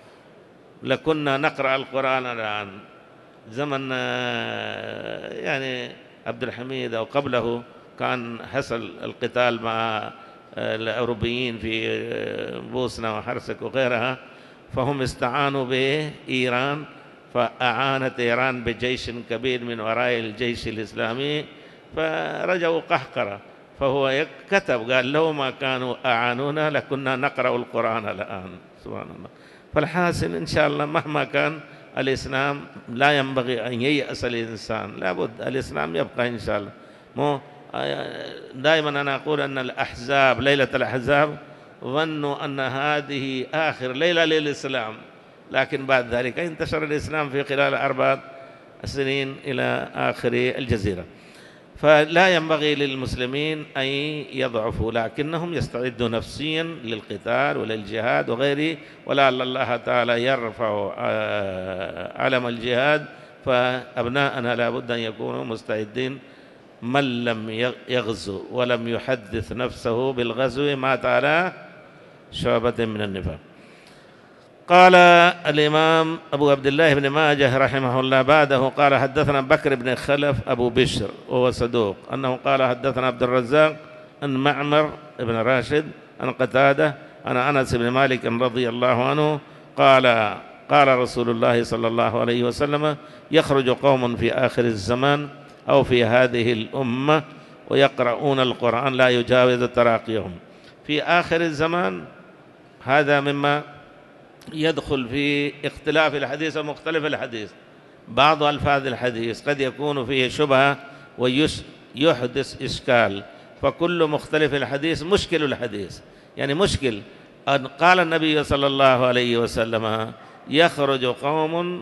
لكنا نقرأ القرآن الآن. زمن يعني عبد الحميد أو قبله كان حصل القتال مع الأوروبيين في بوسنة وحرسك وغيرها، فهم استعانوا بإيران، فأعانت إيران بجيش كبير من وراء الجيش الإسلامي، فرجعوا قهقرة. فهو كتب قال لو ما كانوا أعانونا لكنا نقرأ القرآن الآن. سبحان الله. فالحاصل إن شاء الله مهما كان الإسلام لا ينبغي أن ييأس الإنسان، لابد الإسلام يبقى إن شاء الله. مو دائما أنا أقول أن الأحزاب ليلة الأحزاب ظنوا أن هذه آخر ليلة للإسلام، لكن بعد ذلك انتشر الإسلام في خلال 4 سنين إلى آخر الجزيرة. فلا ينبغي للمسلمين أن يضعفوا، لكنهم يستعدوا نفسيا للقتال وللجهاد وغيره، ولعل الله تعالى يرفع علم الجهاد. فأبناءنا لا بد أن يكونوا مستعدين. من لم يغزو ولم يحدث نفسه بالغزو مات على شعبة من النفاق. قال الإمام أبو عبد الله بن ماجه رحمه الله بعده قال حدثنا بكر بن خلف أبو بشر وهو صدوق أنه قال حدثنا عبد الرزاق عن معمر بن راشد عن قتادة عن أنس بن مالك رضي الله عنه قال رسول الله صلى الله عليه وسلم يخرج قوم في آخر الزمان أو في هذه الأمة ويقرؤون القرآن لا يجاوز تراقيهم. في آخر الزمان هذا مما يدخل في اختلاف الحديث ومختلف الحديث. بعض ألفاظ الحديث قد يكون فيه شبهة ويحدث إشكال، فكل مختلف الحديث مشكل الحديث، يعني مشكل. أن قال النبي صلى الله عليه وسلم يخرج قوم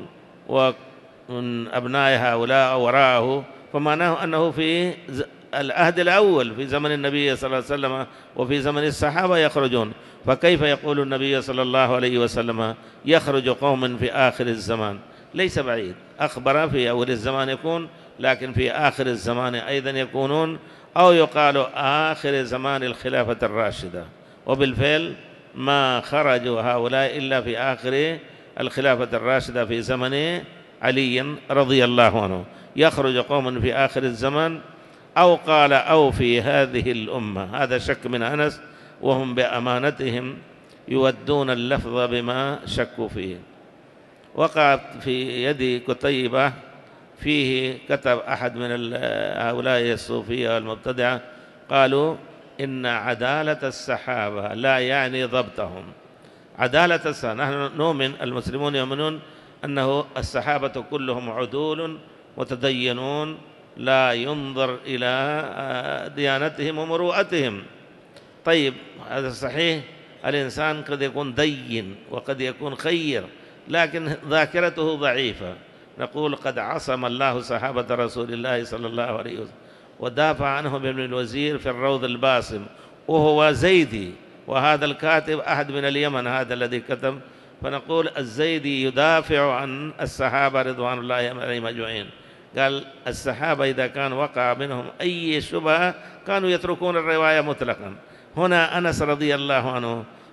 ومن أبناء هؤلاء وراءه، فمعناه أنه في العهد الأول في زمن النبي صلى الله عليه وسلم وفي زمن الصحابة يخرجون، فكيف يقول النبي صلى الله عليه وسلم يخرج قوم في آخر الزمان؟ ليس بعيد، أخبر في أول الزمان يكون، لكن في آخر الزمان أيضا يكونون، أو يقال آخر زمان الخلافة الراشدة. وبالفعل ما خرجوا هؤلاء إلا في آخر الخلافة الراشدة في زمن علي رضي الله عنه. يخرج قوم في آخر الزمان، أو قال أو في هذه الأمة، هذا شك من أنس، وهم بأمانتهم يودون اللفظ بما شكوا فيه. وقع في يدي كتيبة فيه كتب أحد من هؤلاء الصوفية والمبتدعة، قالوا إن عدالة الصحابة لا يعني ضبطهم. عدالة الصحابة، نحن نؤمن المسلمون يؤمنون أنه الصحابة كلهم عدول متدينون، لا ينظر إلى ديانتهم ومروءتهم. طيب هذا صحيح، الإنسان قد يكون دين وقد يكون خير، لكن ذاكرته ضعيفة. نقول قد عصم الله صحابة رسول الله صلى الله عليه وسلم ودافع عنهم ابن الوزير في الروض الباسم وهو زيدي، وهذا الكاتب أحد من اليمن هذا الذي كتب، فنقول الزيدي يدافع عن الصحابة رضوان الله عليهم أجمعين. قال الصحابة إذا كان وقع منهم أي شبهة كانوا يتركون الرواية مطلقا. هنا أنس رضي الله عنه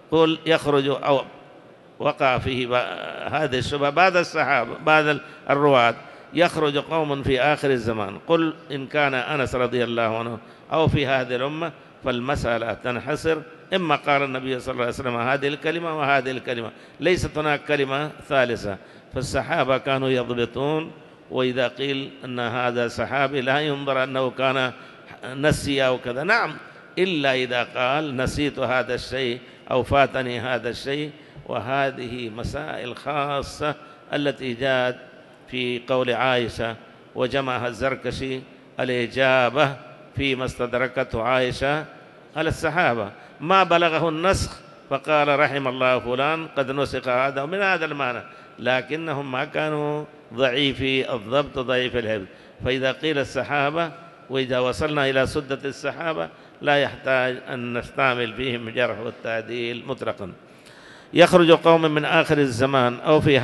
قل يخرج أو وقع فيه هذه الشبهة بعد الصحابة بعد الرواة، يخرج قوم في آخر الزمان. قل إن كان أنس رضي الله عنه أو في هذه الأمة فالمسألة تنحصر، إما قال النبي صلى الله عليه وسلم هذه الكلمة وهذه الكلمة، ليست هناك كلمة ثالثة. فالصحابة كانوا يضبطون، وإذا قيل أن هذا صحابي لا ينظر أنه كان نسي أو كذا، نعم، إلا إذا قال نسيت هذا الشيء أو فاتني هذا الشيء. وهذه مسائل خاصة التي جاءت في قول عائشة، وجمعها الزركشي الإجابة فيما استدركته عائشة على الصحابة، ما بلغه النسخ فقال رحم الله فلان قد نسخ هذا من هذا المعنى، لكنهم ما كانوا ضعيفي الضبط ضعيف الحفظ. فإذا قيل الصحابة وإذا وصلنا إلى سدة الصحابة لا يحتاج أن نستعمل فيهم الجرح والتعديل مطلقا. يخرج قوم من آخر الزمان أو في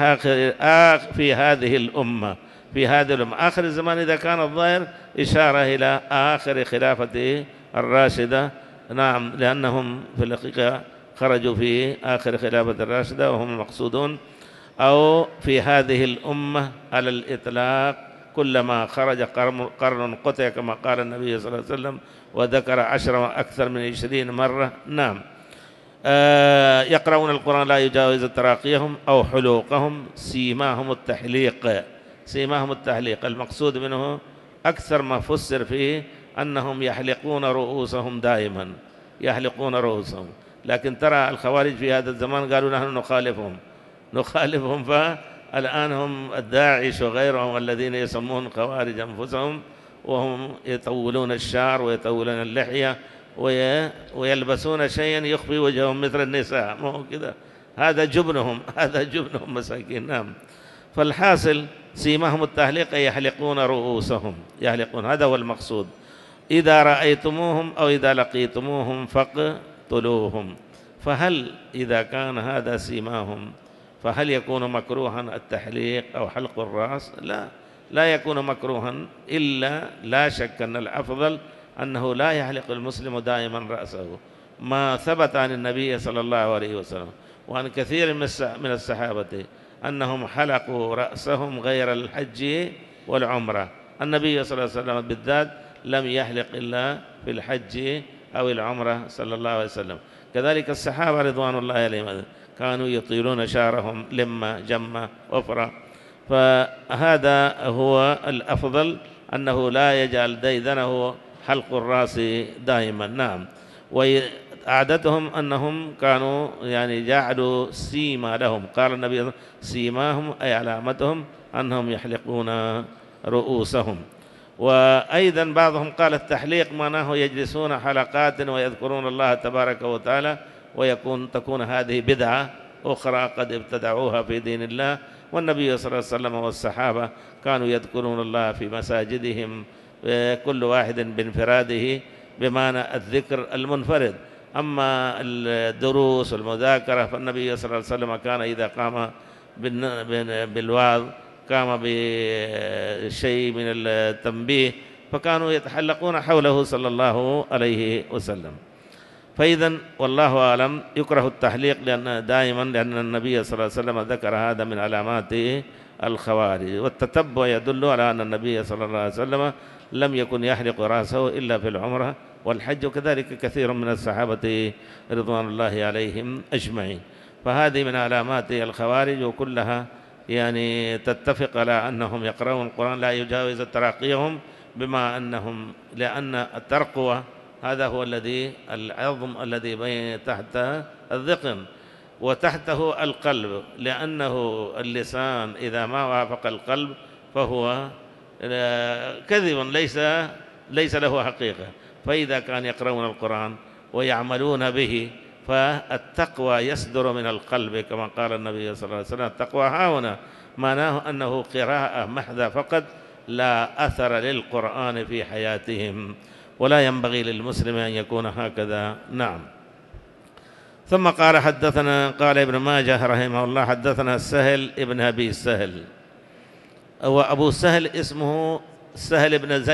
هذه الأمة، في هذه الأمة. آخر الزمان إذا كان الظاهر إشارة إلى آخر خلافة الراشدة، نعم، لأنهم في الحقيقة خرجوا في آخر خلافة الراشدة وهم المقصودون، أو في هذه الأمة على الإطلاق كلما خرج قرن قطع كما قال النبي صلى الله عليه وسلم، وذكر 10 وأكثر من 20 مرة. نعم. يقرؤون القرآن لا يجاوز تراقيهم أو حلوقهم، سيماهم التحليق. سيماهم التحليق المقصود منه أكثر ما فسر فيه أنهم يحلقون رؤوسهم دائما، يحلقون رؤوسهم. لكن ترى الخوارج في هذا الزمان قالوا نحن نخالفهم، فالآن هم الداعش وغيرهم الذين يسمون خوارج أنفسهم، وهم يطولون الشعر ويطولون اللحية ويلبسون شيئا يخفي وجههم مثل النساء، ما هو كذا، هذا جبنهم مساكين. نعم. فالحاصل سيماهم التحليق يحلقون رؤوسهم، يحلقون، هذا هو المقصود. إذا رأيتموهم أو إذا لقيتموهم فاقتلوهم. فهل إذا كان هذا سيماهم فهل يكون مكروها التحليق أو حلق الرأس؟ لا يكون مكروها، إلا لا شك أن الأفضل أنه لا يحلق المسلم دائما رأسه، ما ثبت عن النبي صلى الله عليه وسلم وعن كثير من الصحابة أنهم حلقوا رأسهم غير الحج والعمرة. النبي صلى الله عليه وسلم بالذات لم يحلق إلا في الحج أو العمرة صلى الله عليه وسلم. كذلك الصحابة رضوان الله عليهم كانوا يطيلون شعرهم لما جمة وفرة. فهذا هو الأفضل، أنه لا يجعل ديدنه حلق الرأس دائما. نعم. وعادتهم أنهم كانوا يعني جعلوا سيما لهم، قال النبي سيماهم أي علامتهم أنهم يحلقون رؤوسهم. وأيضا بعضهم قال التحليق معناه يجلسون حلقات ويذكرون الله تبارك وتعالى، تكون هذه بدعة أخرى قد ابتدعوها في دين الله. والنبي صلى الله عليه وسلم والصحابة كانوا يذكرون الله في مساجدهم كل واحد بانفراده بمعنى الذكر المنفرد. أما الدروس والمذاكرة فالنبي صلى الله عليه وسلم كان إذا قام بالوعظ قام بشيء من التنبيه فكانوا يتحلقون حوله صلى الله عليه وسلم. فإذا والله أعلم يكره التحليق لأن النبي صلى الله عليه وسلم ذكر هذا من علامات الخوارج. والتتبع يدل على أن النبي صلى الله عليه وسلم لم يكن يحلق رأسه إلا في العمرة والحج، وكذلك كثير من الصحابة رضوان الله عليهم أجمعين. فهذه من علامات الخوارج، وكلها يعني تتفق على أنهم يقرؤون القرآن لا يجاوز تراقيهم، بما أنهم لأن الترقوة هذا هو العظم الذي بين تحت الذقن وتحته القلب، لأنه اللسان إذا ما وافق القلب فهو كذب ليس له حقيقة. فإذا كان يقرؤون القرآن ويعملون به فالتقوى يصدر من القلب كما قال النبي صلى الله عليه وسلم التقوى هاهنا، معناه أنه قراءة محضة فقط لا أثر للقرآن في حياتهم، ولا ينبغي للمسلم أن يكون هكذا. نعم. ثم قال ابن ماجه رحمه الله حدثنا سهل ابن أبي السهل، وأبو سهل اسمه سهل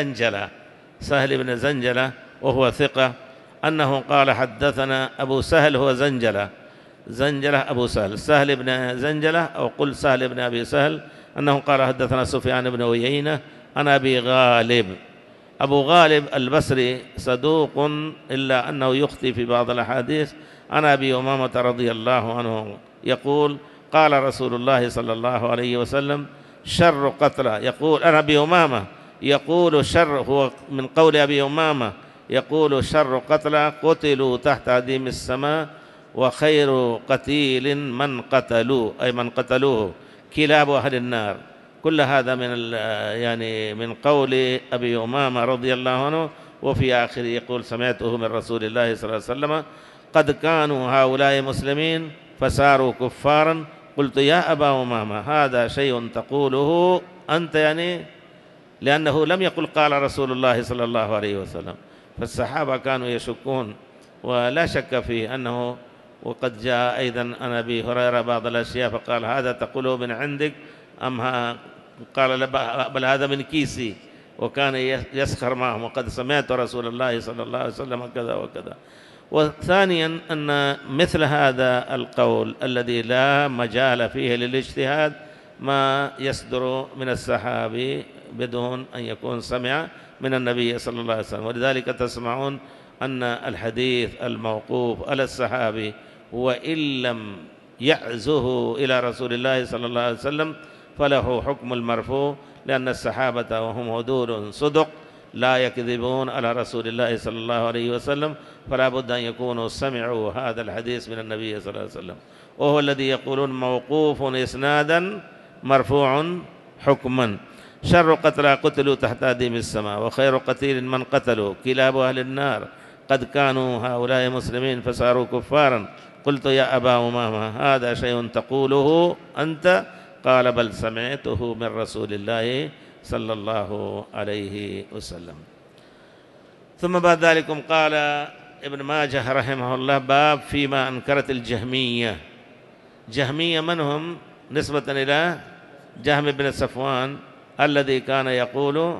بن زنجلة وهو ثقة، أنه قال حدثنا أبو سهل هو زنجلة، زنجلة أبو سهل، سهل بن زنجلة أو قل سهل بن أبي سهل، أنه قال حدثنا سفيان بن عيينة عن أبي غالب. أبو غالب البصري صدوق إلا أنه يخطئ في بعض الأحاديث. عن أبي أمامة رضي الله عنه يقول قال رسول الله صلى الله عليه وسلم شر قتلى، يقول أنا أبي أمامة يقول شر، هو من قول أبي أمامة يقول شر قتلى قتلوا تحت أديم السماء وخير قتيل من قتلوه، أي من قتلوه كلاب أهل النار. كل هذا يعني من قول أبي أمامة رضي الله عنه. وفي آخر يقول سمعته من رسول الله صلى الله عليه وسلم قد كانوا هؤلاء مسلمين فصاروا كفارا. قلت يا أبا أمامة هذا شيء تقوله أنت، يعني لأنه لم يقل قال رسول الله صلى الله عليه وسلم، فالصحابة كانوا يشكون. ولا شك في أنه وقد جاء أيضا عن أبي هريرة بعض الأشياء فقال هذا تقوله من عندك أم قال بل هذا من كيسي، وكان يسخر معهم وقد سمعت رسول الله صلى الله عليه وسلم كذا وكذا. وثانيا أن مثل هذا القول الذي لا مجال فيه للاجتهاد ما يصدر من الصحابي بدون أن يكون سمع من النبي صلى الله عليه وسلم. ولذلك تسمعون أن الحديث الموقوف على الصحابي وإن لم يعزه إلى رسول الله صلى الله عليه وسلم فله حكم المرفوع، لأن الصحابة وهم عدول صدق لا يكذبون على رسول الله صلى الله عليه وسلم، فلا بد أن يكونوا سمعوا هذا الحديث من النبي صلى الله عليه وسلم. وهو الذي يقولون موقوف إسنادا مرفوع حكما. شر قتلى قتلوا تحت أديم السماء وخير قتيل من قتلوا كلاب أهل النار قد كانوا هؤلاء مسلمين فصاروا كفارا. قلت يا أبا أمامة هذا شيء تقوله أنت؟ قال بل سمعته من رسول الله صلى الله عليه وسلم. ثم بعد ذلك قال ابن ماجه رحمه الله باب فيما أنكرت الجهمية. جهمية من هم؟ نسبة إلى جهم بن صفوان الذي كان يقول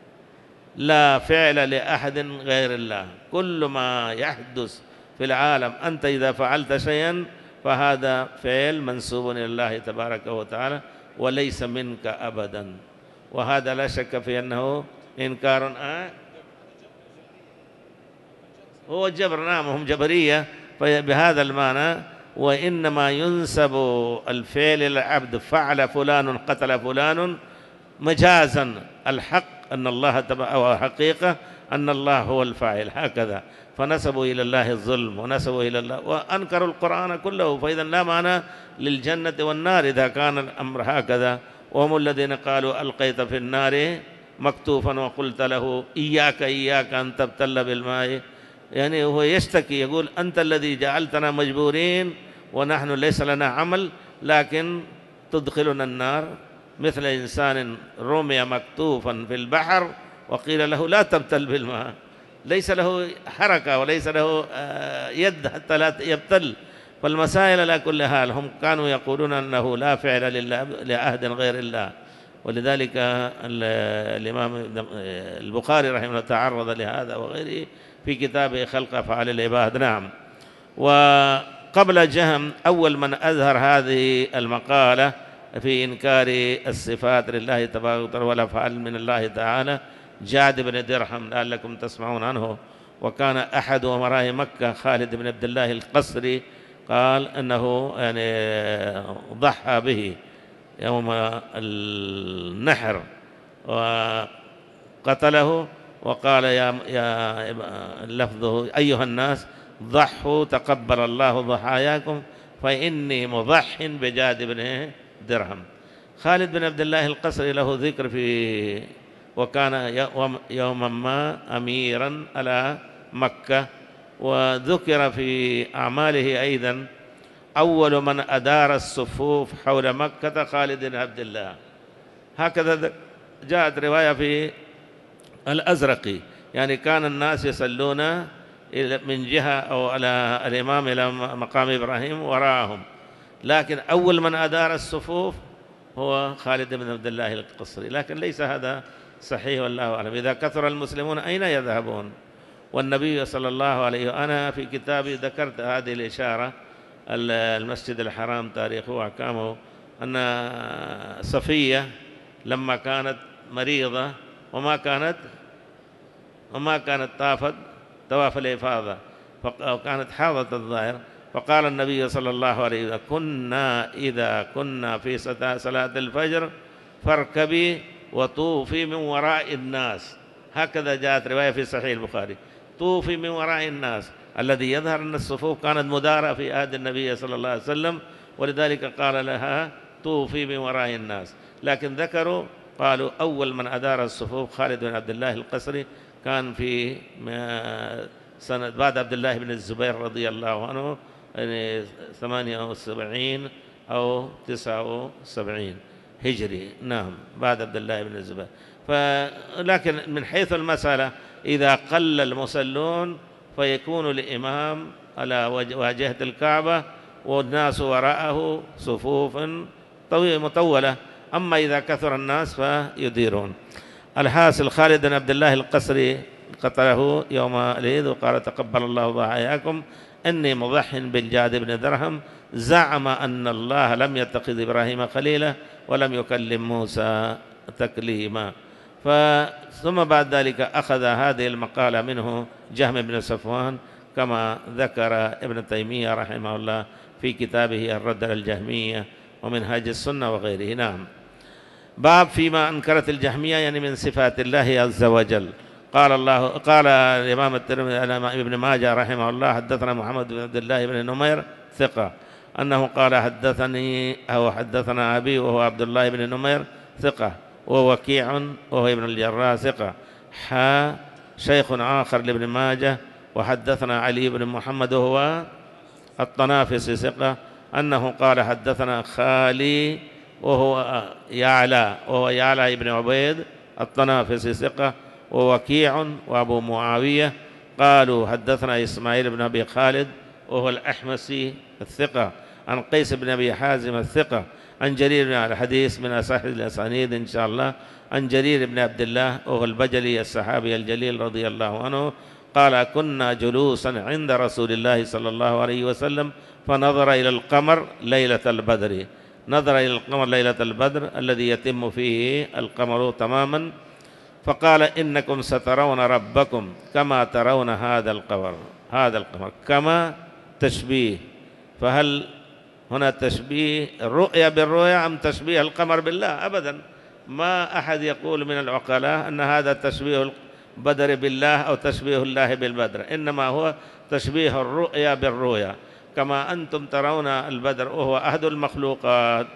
لا فعل لأحد غير الله، كل ما يحدث في العالم أنت إذا فعلت شيئا فهذا فعل منسوب إلى الله تبارك وتعالى وليس منك أبدا. وهذا لا شك في أنه إنكار هو جبر، نعم هم جبرية بهذا المعنى. وإنما ينسب الفعل للعبد فعل فلان قتل فلان مجازا، الحق أن الله أو حقيقة أن الله هو الفاعل، هكذا. فنسبوا إلى الله الظلم ونسبوا إلى الله وأنكروا القرآن كله. فإذا لا معنى للجنة والنار إذا كان الأمر هكذا. وهم الذين قالوا ألقيت في النار مكتوفا وقلت له إياك أن تبتل بالماء، يعني هو يشتكي يقول أنت الذي جعلتنا مجبورين ونحن ليس لنا عمل لكن تدخلنا النار، مثل إنسان رمي مكتوفا في البحر وقيل له لا تبتل بالماء، ليس له حركة وليس له يد حتى لا يبتل. فالمسائل على كل حال هم كانوا يقولون أنه لا فعل لأحد غير الله. ولذلك الإمام البخاري رحمه الله تعرض لهذا وغيره في كتابه خلق أفعال العباد. نعم. وقبل جهم أول من أظهر هذه المقالة في إنكار الصفات لله تبارك وتعالى والأفعال من الله تعالى جعد بن درهم لعلكم تسمعون عنه، وكان أحد أمراء مكة خالد بن عبد الله القصري قال أنه يعني ضحى به يوم النحر وقتله، وقال يا لفظه أيها الناس ضحوا تقبل الله ضحاياكم فإني مضح بجعد بن درهم. خالد بن عبد الله القصري له ذكر وكان يوما ما أميرا على مكة، وذكر في أعماله أيضا أول من أدار الصفوف حول مكة خالد بن عبد الله. هكذا جاءت رواية في الأزرقي، يعني كان الناس يصلون من جهة أو على الإمام إلى مقام إبراهيم وراءهم، لكن أول من أدار الصفوف هو خالد بن عبد الله القصري. لكن ليس هذا صحيح والله أعلم. إذا كثر المسلمون أين يذهبون؟ والنبي صلى الله عليه وسلم، أنا في كتابي ذكرت هذه الإشارة المسجد الحرام تاريخه وأحكامه أن صفية لما كانت مريضة وما كانت طافت طواف الإفاضة وكانت حاضت الظاهر، فقال النبي صلى الله عليه وسلم: إذا كنا في صلاة الفجر فاركبي وطوفي من وراء الناس. هكذا جاءت رواية في صحيح البخاري: طوفي من وراء الناس، الذي يظهر أن الصفوف كانت مدارة في عهد النبي صلى الله عليه وسلم، ولذلك قال لها: طوفي من وراء الناس. لكن قالوا أول من أدار الصفوف خالد بن عبد الله القسري، كان في سنة بعد عبد الله بن الزبير رضي الله عنه، يعني 78 أو 79 هجري، نعم، بعد عبد الله بن الزبير. لكن من حيث المسألة، إذا قل المصلون فيكون الإمام على واجهة الكعبة والناس وراءه صفوف مطولة، أما إذا كثر الناس فيديرون. الحاصل خالد بن عبد الله القسري قتله يوم العيد وقال: تقبل الله ضحاياكم، إني مضح بالجاد بن درهم، زعم أن الله لم يتخذ إبراهيم خليلا ولم يكلم موسى تكليما. ثم بعد ذلك أخذ هذه المقالة منه جهم بن صفوان، كما ذكر ابن تيمية رحمه الله في كتابه الرد على الجهمية ومنهاج السنة وغيره. نعم. باب فيما أنكرت الجهمية، يعني من صفات الله عز وجل. قال الإمام الترمذي ابن ماجه رحمه الله: حدثنا محمد بن عبد الله بن نمير ثقة، أنه قال حدثنا أبي وهو عبد الله بن نمير ثقة، ووكيع وهو ابن الجراح ثقة. شيخ آخر لابن ماجه: وحدثنا علي بن محمد وهو الطنافسي ثقة، أنه قال حدثنا خالي وهو يعلى ابن عبيد الطنافسي ثقة، ووكيع وأبو معاوية قالوا حدثنا إسماعيل بن أبي خالد وهو الأحمسي الثقة، عن قيس بن أبي حازم الثقة، عن جرير بن الحديث من أصح الأسانيد إن شاء الله، عن جرير بن عبد الله وهو البجلي الصحابي الجليل رضي الله عنه قال: كنا جلوسا عند رسول الله صلى الله عليه وسلم فنظر إلى القمر ليلة البدر، نظر إلى القمر ليلة البدر الذي يتم فيه القمر تماما، فقال: إنكم سترون ربكم كما ترون هذا القمر. كما تشبيه، فهل هنا تشبيه الرؤيا بالرؤيا أم تشبيه القمر بالله؟ أبدا، ما أحد يقول من العقلاء أن هذا تشبيه البدر بالله أو تشبيه الله بالبدر، إنما هو تشبيه الرؤيا بالرؤيا. كما أنتم ترون البدر وهو أحد المخلوقات،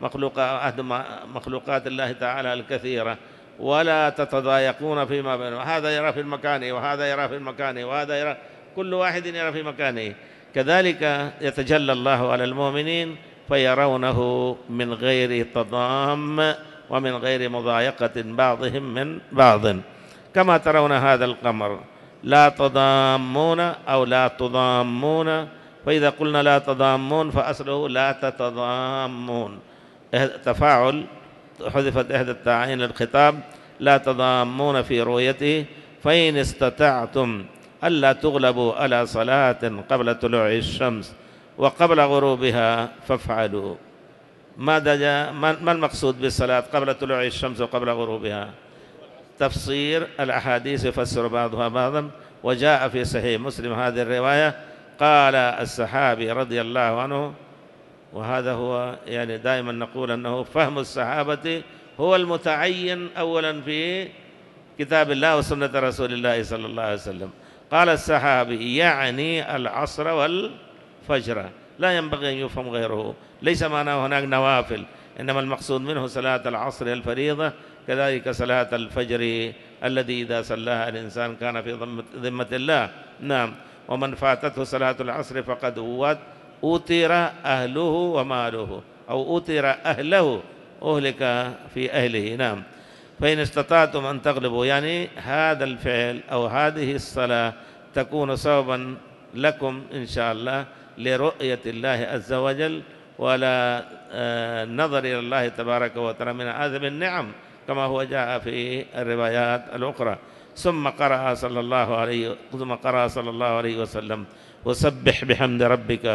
مخلوقات الله تعالى الكثيرة، ولا تتضايقون فيما بينهم، هذا يرى في المكان وهذا يرى في المكان وهذا يرى، كل واحد يرى في مكانه. كذلك يتجلى الله على المؤمنين فيرونه من غير تضام ومن غير مضايقة بعضهم من بعض، كما ترون هذا القمر لا تضامون أو لا تضامون. فإذا قلنا لا تضامون فأصله لا تتضامون، تفاعل، حذفت إحدى التاعين للخطاب، لا تضامون في رؤيته. فإن استطعتم ألا تغلبوا على صلاة قبل طلوع الشمس وقبل غروبها فافعلوا. ما المقصود بالصلاة قبل طلوع الشمس وقبل غروبها؟ تفسير الأحاديث يفسر بعضها بعضا، وجاء في صحيح مسلم هذه الرواية. قال الصحابي رضي الله عنه، وهذا هو يعني دائما نقول أنه فهم الصحابة هو المتعين أولا في كتاب الله وسنة رسول الله صلى الله عليه وسلم. قال الصحابي: يعني العصر والفجر، لا ينبغي أن يفهم غيره، ليس معناه هناك نوافل، إنما المقصود منه صلاة العصر الفريضة، كذلك صلاة الفجر الذي إذا صلاها الإنسان كان في ذمة الله. نعم. ومن فاتته صلاة العصر فقد أوتر أهله وماله، أو أوتر أهله، أهلك في أهله. نعم. فإن استطعتم أن تغلبوا، يعني هذا الفعل أو هذه الصلاة تكون سببا لكم إن شاء الله لرؤية الله عز وجل ولا نظر إلى الله تبارك وتعالى من أعظم النعم، كما هو جاء في الروايات الأخرى. ثم قرأ صلى الله عليه وسلم: وسبح بحمد ربك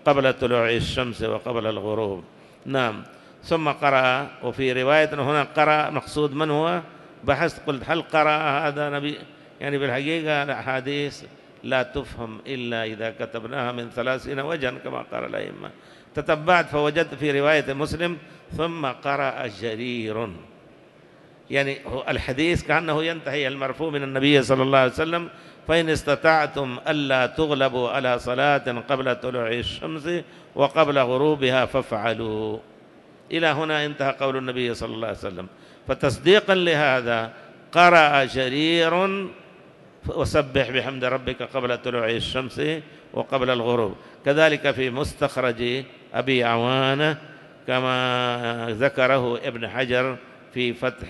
قبل طلوع الشمس وقبل الغروب. نعم. ثم قرأ، وفي رواية هنا قرأ مقصود من هو؟ بحثت قلت هل قرأ هذا نبي؟ يعني بالحقيقة الأحاديث لا تفهم إلا إذا كتبناها من 30 وجها كما قال الأئمة. تتبعت فوجدت في رواية مسلم ثم قرأ جرير، يعني الحديث كأنه ينتهي المرفوع من النبي صلى الله عليه وسلم: فإن استطعتم ألا تغلبوا على صلاة قبل طلوع الشمس وقبل غروبها فافعلوا. إلى هنا انتهى قول النبي صلى الله عليه وسلم. فتصديقا لهذا قرأ جرير: وسبح بحمد ربك قبل طلوع الشمس وقبل الغروب. كذلك في مستخرج أبي عوانة كما ذكره ابن حجر في فتح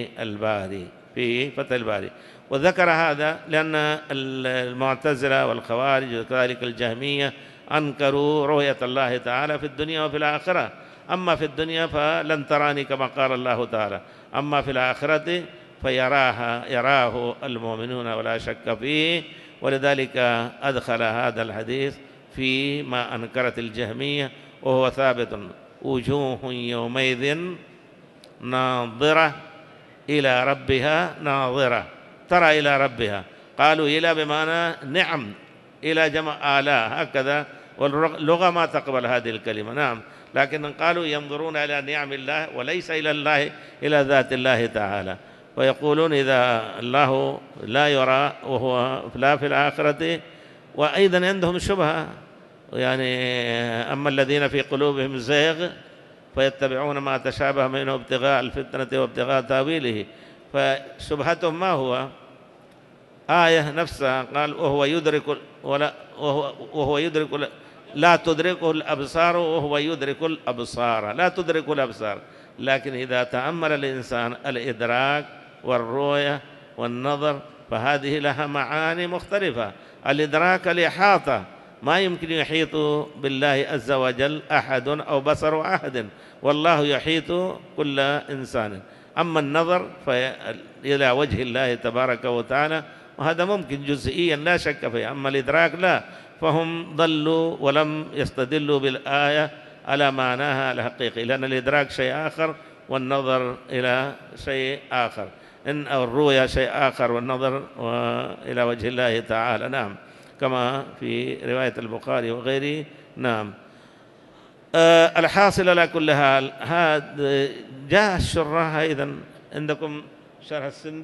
الباري. وذكر هذا لأن المعتزلة والخوارج وكذلك الجهمية أنكروا رؤية الله تعالى في الدنيا وفي الآخرة. أما في الدنيا فلن تراني كما قال الله تعالى، أما في الآخرة يراه المؤمنون ولا شك فيه. ولذلك أدخل هذا الحديث فيما أنكرت الجهمية، وهو ثابت: وجوه يومئذ ناظرة إلى ربها ناظرة. ترى إلى ربها، قالوا إلى بمعنى نعم، إلى جمع آلاء هكذا، واللغة ما تقبل هذه الكلمة. نعم، لكن قالوا ينظرون إلى نعم الله وليس إلى الله، إلى ذات الله تعالى. ويقولون إذا الله لا يرى وهو لا في الآخرة. وأيضا عندهم شبهة، يعني أما الذين في قلوبهم زيغ فيتبعون ما تشابه منه ابتغاء الفتنة وابتغاء تاويله. فشبهتهم ما هو؟ آية نفسها قال: وهو يدرك لا تدركه الأبصار وهو يدرك الأبصار. لا تدرك الأبصار، لكن إذا تأمل الإنسان الإدراك والرؤية والنظر فهذه لها معاني مختلفة. الإدراك الإحاطة، ما يمكن يحيط بالله عز وجل أحد أو بصر أحد، والله يحيط كل إنسان. أما النظر إلى وجه الله تبارك وتعالى، وهذا ممكن جزئيا لا شك فيه. أما الإدراك لا، فهم ضلوا ولم يستدلوا بالآية على معناها الحقيقي، لأن الإدراك شيء آخر والنظر إلى شيء آخر، أو الرؤيا شيء آخر والنظر إلى وجه الله تعالى. نعم، كما في رواية البخاري وغيره. نعم. الحاصل على كل حال، هذا جاء الشراح أيضا عندكم شرح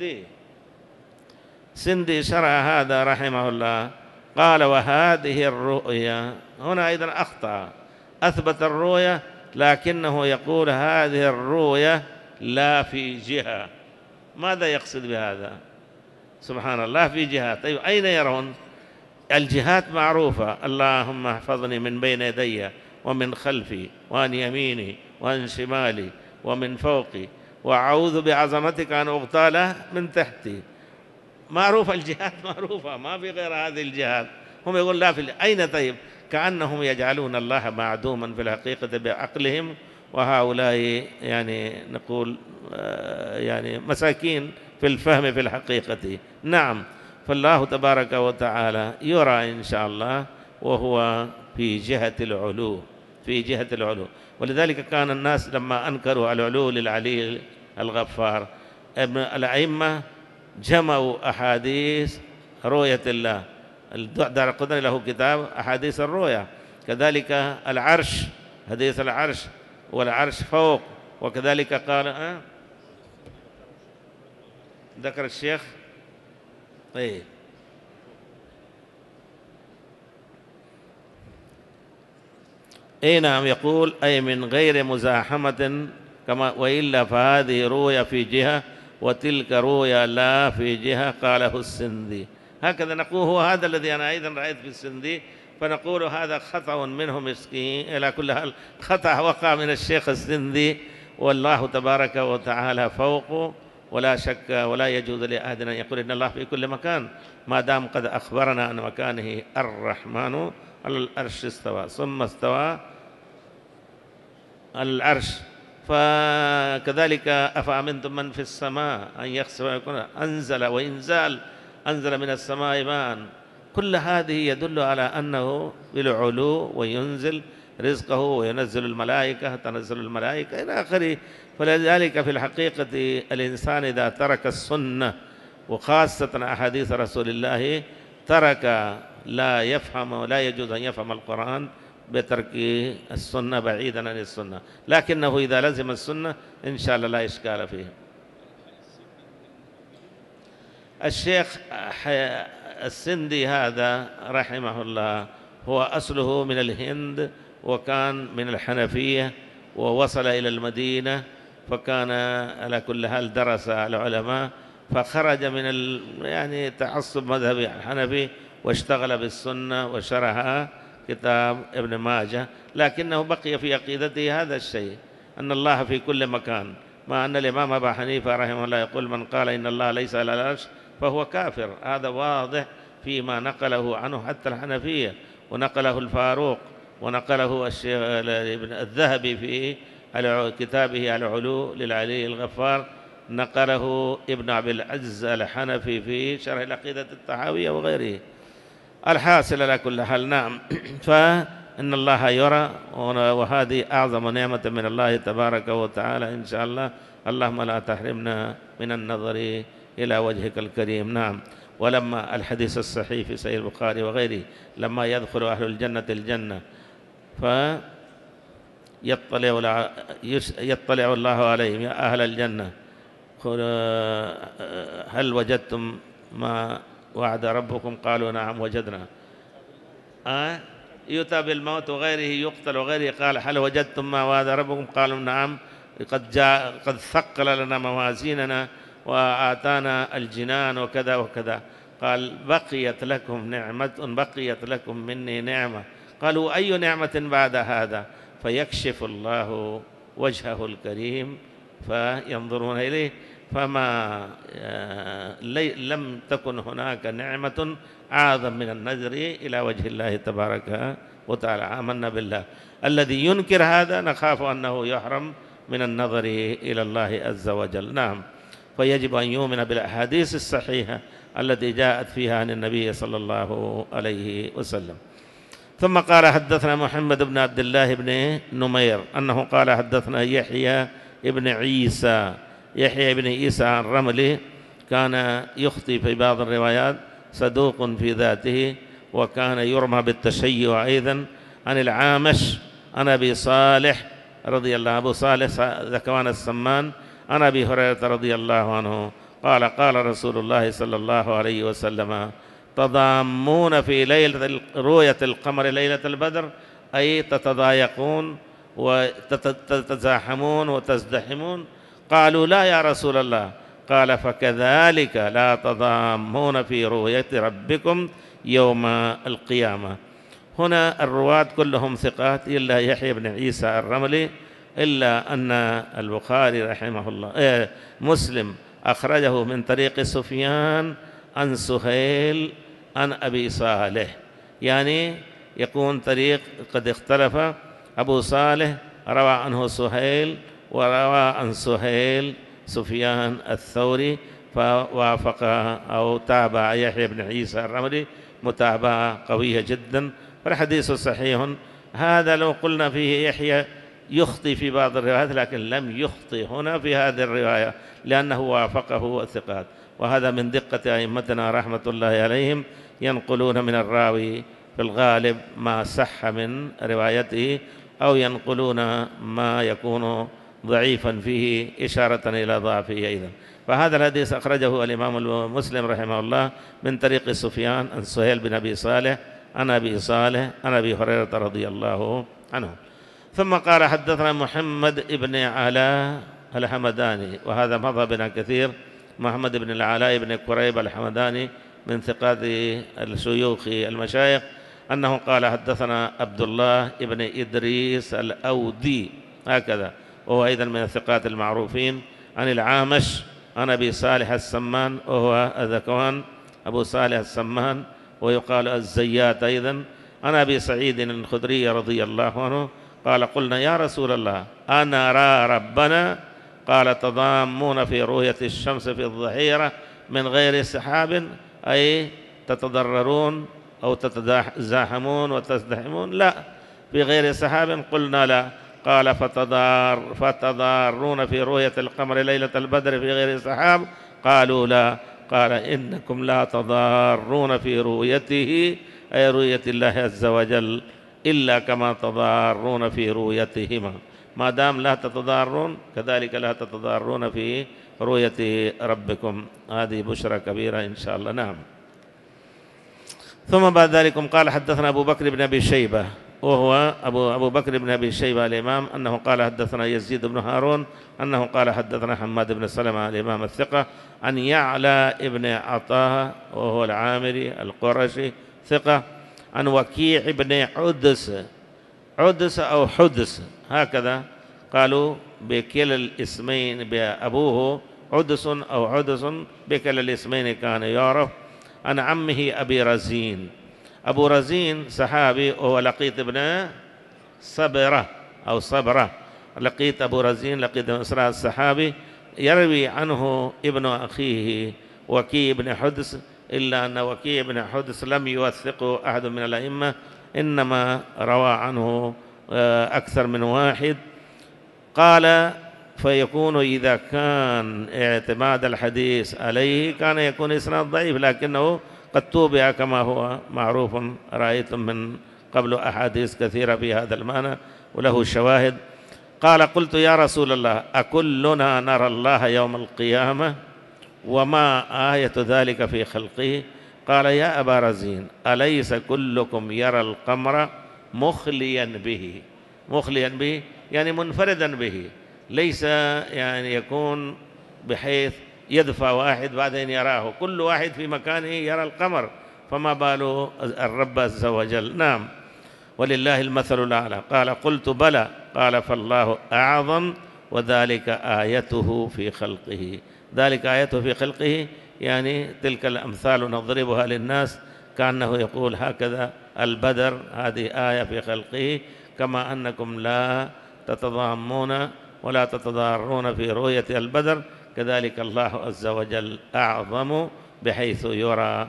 السندي شرح هذا رحمه الله، قال: وهذه الرؤيا. هنا أيضا أخطأ، أثبت الرؤيا لكنه يقول هذه الرؤيا لا في جهة. ماذا يقصد بهذا؟ سبحان الله، في جهات. أيوة، أين يرون؟ الجهات معروفة: اللهم احفظني من بين يدي ومن خلفي وعن يميني وعن شمالي ومن فوقي، وأعوذ بعظمتك أن أغتال من تحتي. معروفة الجهات، معروفة، ما في غير هذه الجهات. هم يقول لا في أين؟ طيب، كأنهم يجعلون الله معدوما في الحقيقة بعقلهم، وهؤلاء يعني نقول يعني مساكين في الفهم في الحقيقة. نعم. فالله تبارك وتعالى يرى إن شاء الله، وهو في جهة العلو، في جهة العلو. ولذلك كان الناس لما أنكروا العلو للعلي الغفار، ابن الأئمة جمعوا أحاديث رؤية الله. الدارقطني له كتاب أحاديث الرؤيا. كذلك العرش، حديث العرش، والعرش فوق. وكذلك قال ذكر الشيخ نعم، يقول: أي من غير مزاحمة، كما وإلا فهذه رؤيا في جهة وتلك رؤيا لا في جهة، قاله السندي. هكذا نقول، هو هذا الذي أنا أيضا رأيت في السندي، فنقول هذا خطأ منه مسكين. إلى كل حال خطأ وقع من الشيخ السندي، والله تبارك وتعالى فوق، ولا شك ولا يجوز لأحد أن يقول إن الله في كل مكان، ما دام قد أخبرنا أن مكانه الرحمن على العرش استوى، ثم استوى على العرش. فكذلك أفأمنتم من في السماء أن يخسف ويكون أنزل وإنزال، أنزل من السماء ماء كل هذه يدل على أنه بالعلو، وينزل رزقه وينزل الملائكة، تنزل الملائكة إلى آخره. فلذلك في الحقيقة الإنسان إذا ترك السنة وخاصة أحاديث رسول الله ترك، لا يفهم ولا يجوز أن يفهم القرآن بترك السنة، بعيدا عن السنة. لكنه إذا لزم السنة إن شاء الله لا إشكال فيه. الشيخ السندي هذا رحمه الله هو أصله من الهند، وكان من الحنفية، ووصل إلى المدينة، فكان على كل حال درس العلماء، فخرج من يعني تعصب مذهبي الحنفي واشتغل بالسنة وشرح كتاب ابن ماجه. لكنه بقي في عقيدته هذا الشيء، أن الله في كل مكان، مع أن الإمام أبا حنيفة رحمه الله يقول من قال إن الله ليس على العرش فهو كافر. هذا واضح فيما نقله عنه حتى الحنفية، ونقله الفاروق، ونقله الشيخ ابن الذهبي في كتابه العلو للعلي الغفار، نقله ابن عبد العز الحنفي في شرح العقيدة الطحاوية وغيره. الحاصل على كل حال نعم، فإن الله يرى، وهذه أعظم نعمة من الله تبارك وتعالى إن شاء الله. اللهم لا تحرمنا من النظر إلى وجهك الكريم. نعم. ولما الحديث الصحيح في صحيح البخاري وغيره، لما يدخل أهل الجنة الجنة يطلع الله عليهم يا أهل الجنة هل وجدتم ما وعد ربكم؟ قالوا نعم وجدنا. يؤتى بالموت وغيره يقتل وغيره، قال هل وجدتم ما وعد ربكم؟ قالوا نعم قد ثقل لنا موازيننا وآتانا الجنان وكذا وكذا. قال بقيت لكم نعمة، بقيت لكم مني نعمة. قالوا أي نعمة بعد هذا؟ فيكشف الله وجهه الكريم فينظرون إليه، فما لم تكن هناك نعمة أعظم من النظر إلى وجه الله تبارك وتعالى. آمنا بالله. الذي ينكر هذا نخاف أنه يحرم من النظر إلى الله عز وجل. نعم. فيجب أن يؤمن بالأحاديث الصحيحة التي جاءت فيها عن النبي صلى الله عليه وسلم. ثم قال حدثنا محمد بن عبد الله بن نمير أنه قال حدثنا يحيى بن عيسى. يحيى بن عيسى الرملي كان يخطي في بعض الروايات، صدوق في ذاته، وكان يرمى بالتشيع أيضا. عن العامش عن أبي صالح رضي الله عنه، أبو صالح ذكوان السمان، عن أبي هريرة رضي الله عنه قال قال رسول الله صلى الله عليه وسلم تضامون في ليلة رؤية القمر ليلة البدر، أي تتضايقون وتتزاحمون وتزدحمون. قالوا لا يا رسول الله. قال فكذلك لا تضامون في رؤية ربكم يوم القيامة. هنا الرواة كلهم ثقات إلا يحيى بن عيسى الرملي، إلا أن البخاري رحمه الله مسلم أخرجه من طريق سفيان عن سهيل عن أبي صالح، يعني يكون طريق قد اختلف. أبو صالح روى عنه سهيل، وروى عن سهيل سفيان الثوري، فوافق أو تابع يحيى بن عيسى الرملي متابعة قوية جدا، والحديث صحيح. هذا لو قلنا فيه يحيى يخطي في بعض الروايات، لكن لم يخطي هنا في هذه الرواية لأنه وافقه الثقات. وهذا من دقة أئمتنا رحمة الله عليهم، ينقلون من الراوي في الغالب ما صح من روايته، أو ينقلون ما يكون ضعيفا فيه إشارة إلى ضعفه أيضا. فهذا الحديث أخرجه الإمام مسلم رحمه الله من طريق سفيان عن سهيل بن أبي صالح عن أبي صالح عن أبي هريرة رضي الله عنه. ثم قال حدثنا محمد بن علاء الحمداني، وهذا مضى بنا كثير، محمد بن العلاء بن كريب الحمداني من ثقات الشيوخ المشايخ، أنه قال حدثنا عبد الله بن إدريس الأودي هكذا، وهو أيضا من الثقات المعروفين، عن العامش عن أبي صالح السمان، وهو ذكوان أبو صالح السمان، ويقال الزيات أيضا، عن أبي سعيد الخدري رضي الله عنه قال قلنا يا رسول الله أنرى ربنا؟ قال تضامون في رؤية الشمس في الظهيرة من غير سحاب، أي تتضررون أو تتزاحمون وتزدحمون؟ لا، في غير سحاب؟ قلنا لا. قال فتضارون في رؤية القمر ليلة البدر في غير سحاب؟ قالوا لا. قال إنكم لا تضارون في رؤيته، أي رؤية الله عز وجل، إلا كما تضارون في رؤيتهما. ما دام لا تتضارون كذلك لا تتضارون في رؤية ربكم. هذه بشرى كبيرة إن شاء الله. نعم. ثم بعد ذلك قال حدثنا أبو بكر بن أبي شيبة، وهو أبو بكر بن أبي شيبة الإمام، أنه قال حدثنا يزيد بن هارون أنه قال حدثنا حماد بن سلمة الإمام الثقة عن يعلى ابن عطاء وهو العامري القرشي ثقة، عن وكيع بن عدس أو حدس هكذا قالوا بكلا الاسمين، بأبوه عدس أو عدس، بكلا الاسمين كان يعرف، عن عمه أبي رزين. أبو رزين صحابي وهو لقيط بن صبرة أو صبرة، لقيط أبو رزين لقيط بن صبرة الصحابي، يروي عنه ابن أخيه وكيع بن حدس، إلا أن وكيع بن حدس لم يوثقه أحد من الأئمة، إنما روى عنه أكثر من واحد. قال فيكون إذا كان اعتماد الحديث عليه كان يكون إسناد ضعيف، لكنه قد توبع كما هو معروف، رأيتم من قبل أحاديث كثيرة في هذا المعنى وله شواهد. قال قلت يا رسول الله أكلنا نرى الله يوم القيامة وما آية ذلك في خلقه؟ قال يا أبا رزين أليس كلكم يرى القمر مخليا به؟ مخليا به يعني منفردا به، ليس يعني يكون بحيث يدفع واحد بعدين يراه، كل واحد في مكانه يرى القمر، فما بال الرب عز وجل. نعم، ولله المثل الأعلى. قال قلت بلى. قال فالله أعظم وذلك آيته في خلقه. ذلك آيته في خلقه يعني تلك الأمثال نضربها للناس، كأنه يقول هكذا البدر هذه آية في خلقه، كما أنكم لا تتضامون ولا تتضارون في رؤية البدر، كذلك الله عز وجل أعظم بحيث يرى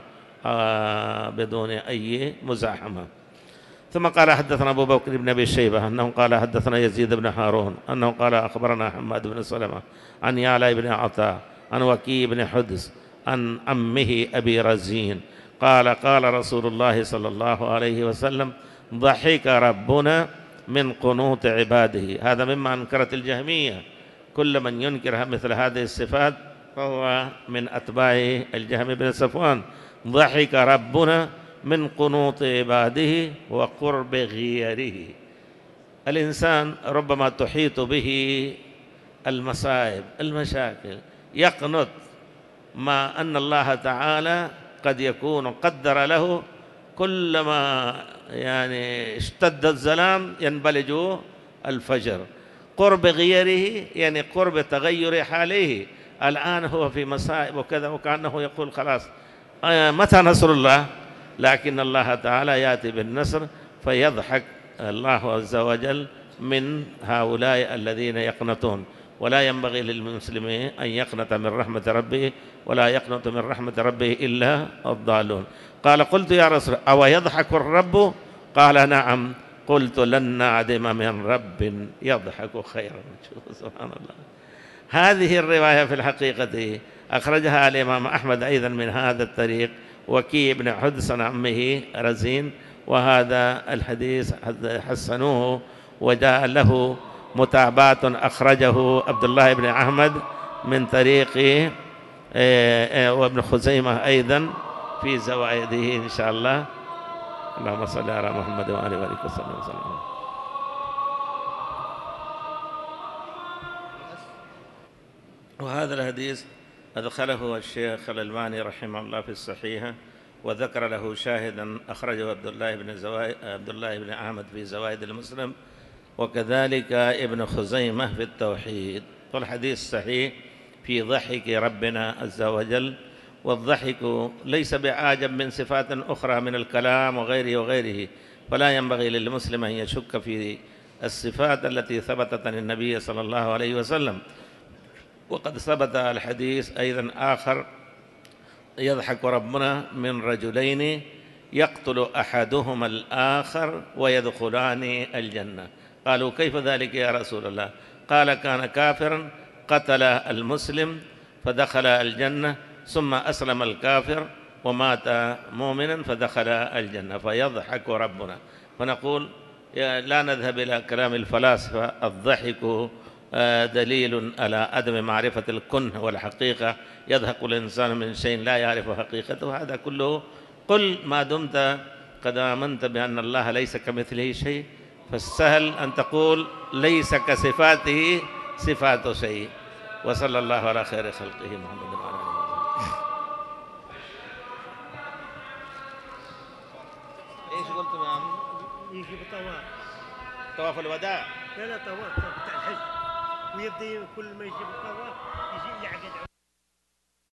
بدون أي مزاحمة. ثم قال حدثنا أبو بكر بن أبي شيبة أنه قال حدثنا يزيد بن هارون أنه قال أخبرنا حماد بن سلمة عن يعلى بن عطاء عن وكيع بن حدس عن عمه أبي رزين قال قال رسول الله صلى الله عليه وسلم ضحك ربنا من قنوط عباده. هذا مما أنكرت الجهمية، كل من ينكر مثل هذه الصفات فهو من أتباع الجهم بن صفوان. ضحك ربنا من قنوط عباده وقرب غيره. الإنسان ربما تحيط به المصائب المشاكل يقنط، ما أن الله تعالى قد يكون قدر له كلما يعني اشتد الظلام ينبلج الفجر. قرب غيره يعني قرب تغير حاله، الآن هو في مصائب وكذا، وكأنه يقول خلاص متى نصر الله؟ لكن الله تعالى يأتي بالنصر فيضحك الله عز وجل من هؤلاء الذين يقنطون. ولا ينبغي للمسلم أن يقنط من رحمة ربه، ولا يقنط من رحمة ربه إلا الضالون. قال قلت يا رسول أو يضحك الرب؟ قال نعم. قلت لن نعدم من رب يضحك خيرا. سبحان الله. هذه الرواية في الحقيقة أخرجها الإمام أحمد أيضا من هذا الطريق، وكيع بن حدس عن عمه رزين، وهذا الحديث حسنوه وجاء له متابعة أخرجه عبد الله بن أحمد من طريق وابن خزيمة أيضا في زوائده إن شاء الله. اللهم صل على محمد وآله وسلم. وهذا الحديث أدخله الشيخ الألباني رحمه الله في الصحيحة، وذكر له شاهدا أخرجه عبد الله بن أحمد في زوائد المسلم، وكذلك ابن خزيمة في التوحيد. والحديث صحيح في ضحك ربنا عز وجل، والضحك ليس بعاجب من صفات أخرى من الكلام وغيره، فلا ينبغي للمسلم أن يشك في الصفات التي ثبتت عن النبي صلى الله عليه وسلم. وقد ثبت الحديث أيضا آخر يضحك ربنا من رجلين يقتل أحدهما الآخر ويدخلان الجنة. قالوا كيف ذلك يا رسول الله؟ قال كان كافرا قتل المسلم فدخل الجنة، ثم أسلم الكافر ومات مؤمنا فدخل الجنة. فيضحك ربنا. فنقول لا نذهب إلى كلام الفلاسفة، الضحك دليل على عدم معرفة الكنه والحقيقة. يضحك الإنسان من شيء لا يعرف حقيقته، هذا كله. قل ما دمت قد آمنت بأن الله ليس كمثله شيء، فالسهل أن تقول ليس كصفاته صفات شيء. وصلى الله على خير خلقه محمد وعلى آله وسلم. ايش قلتم يا عم؟ يجي بالطواف. طواف الوداع؟ لا طواف بتاع الحج، ويبدا كل ما يجي بالطواف يجي يعقد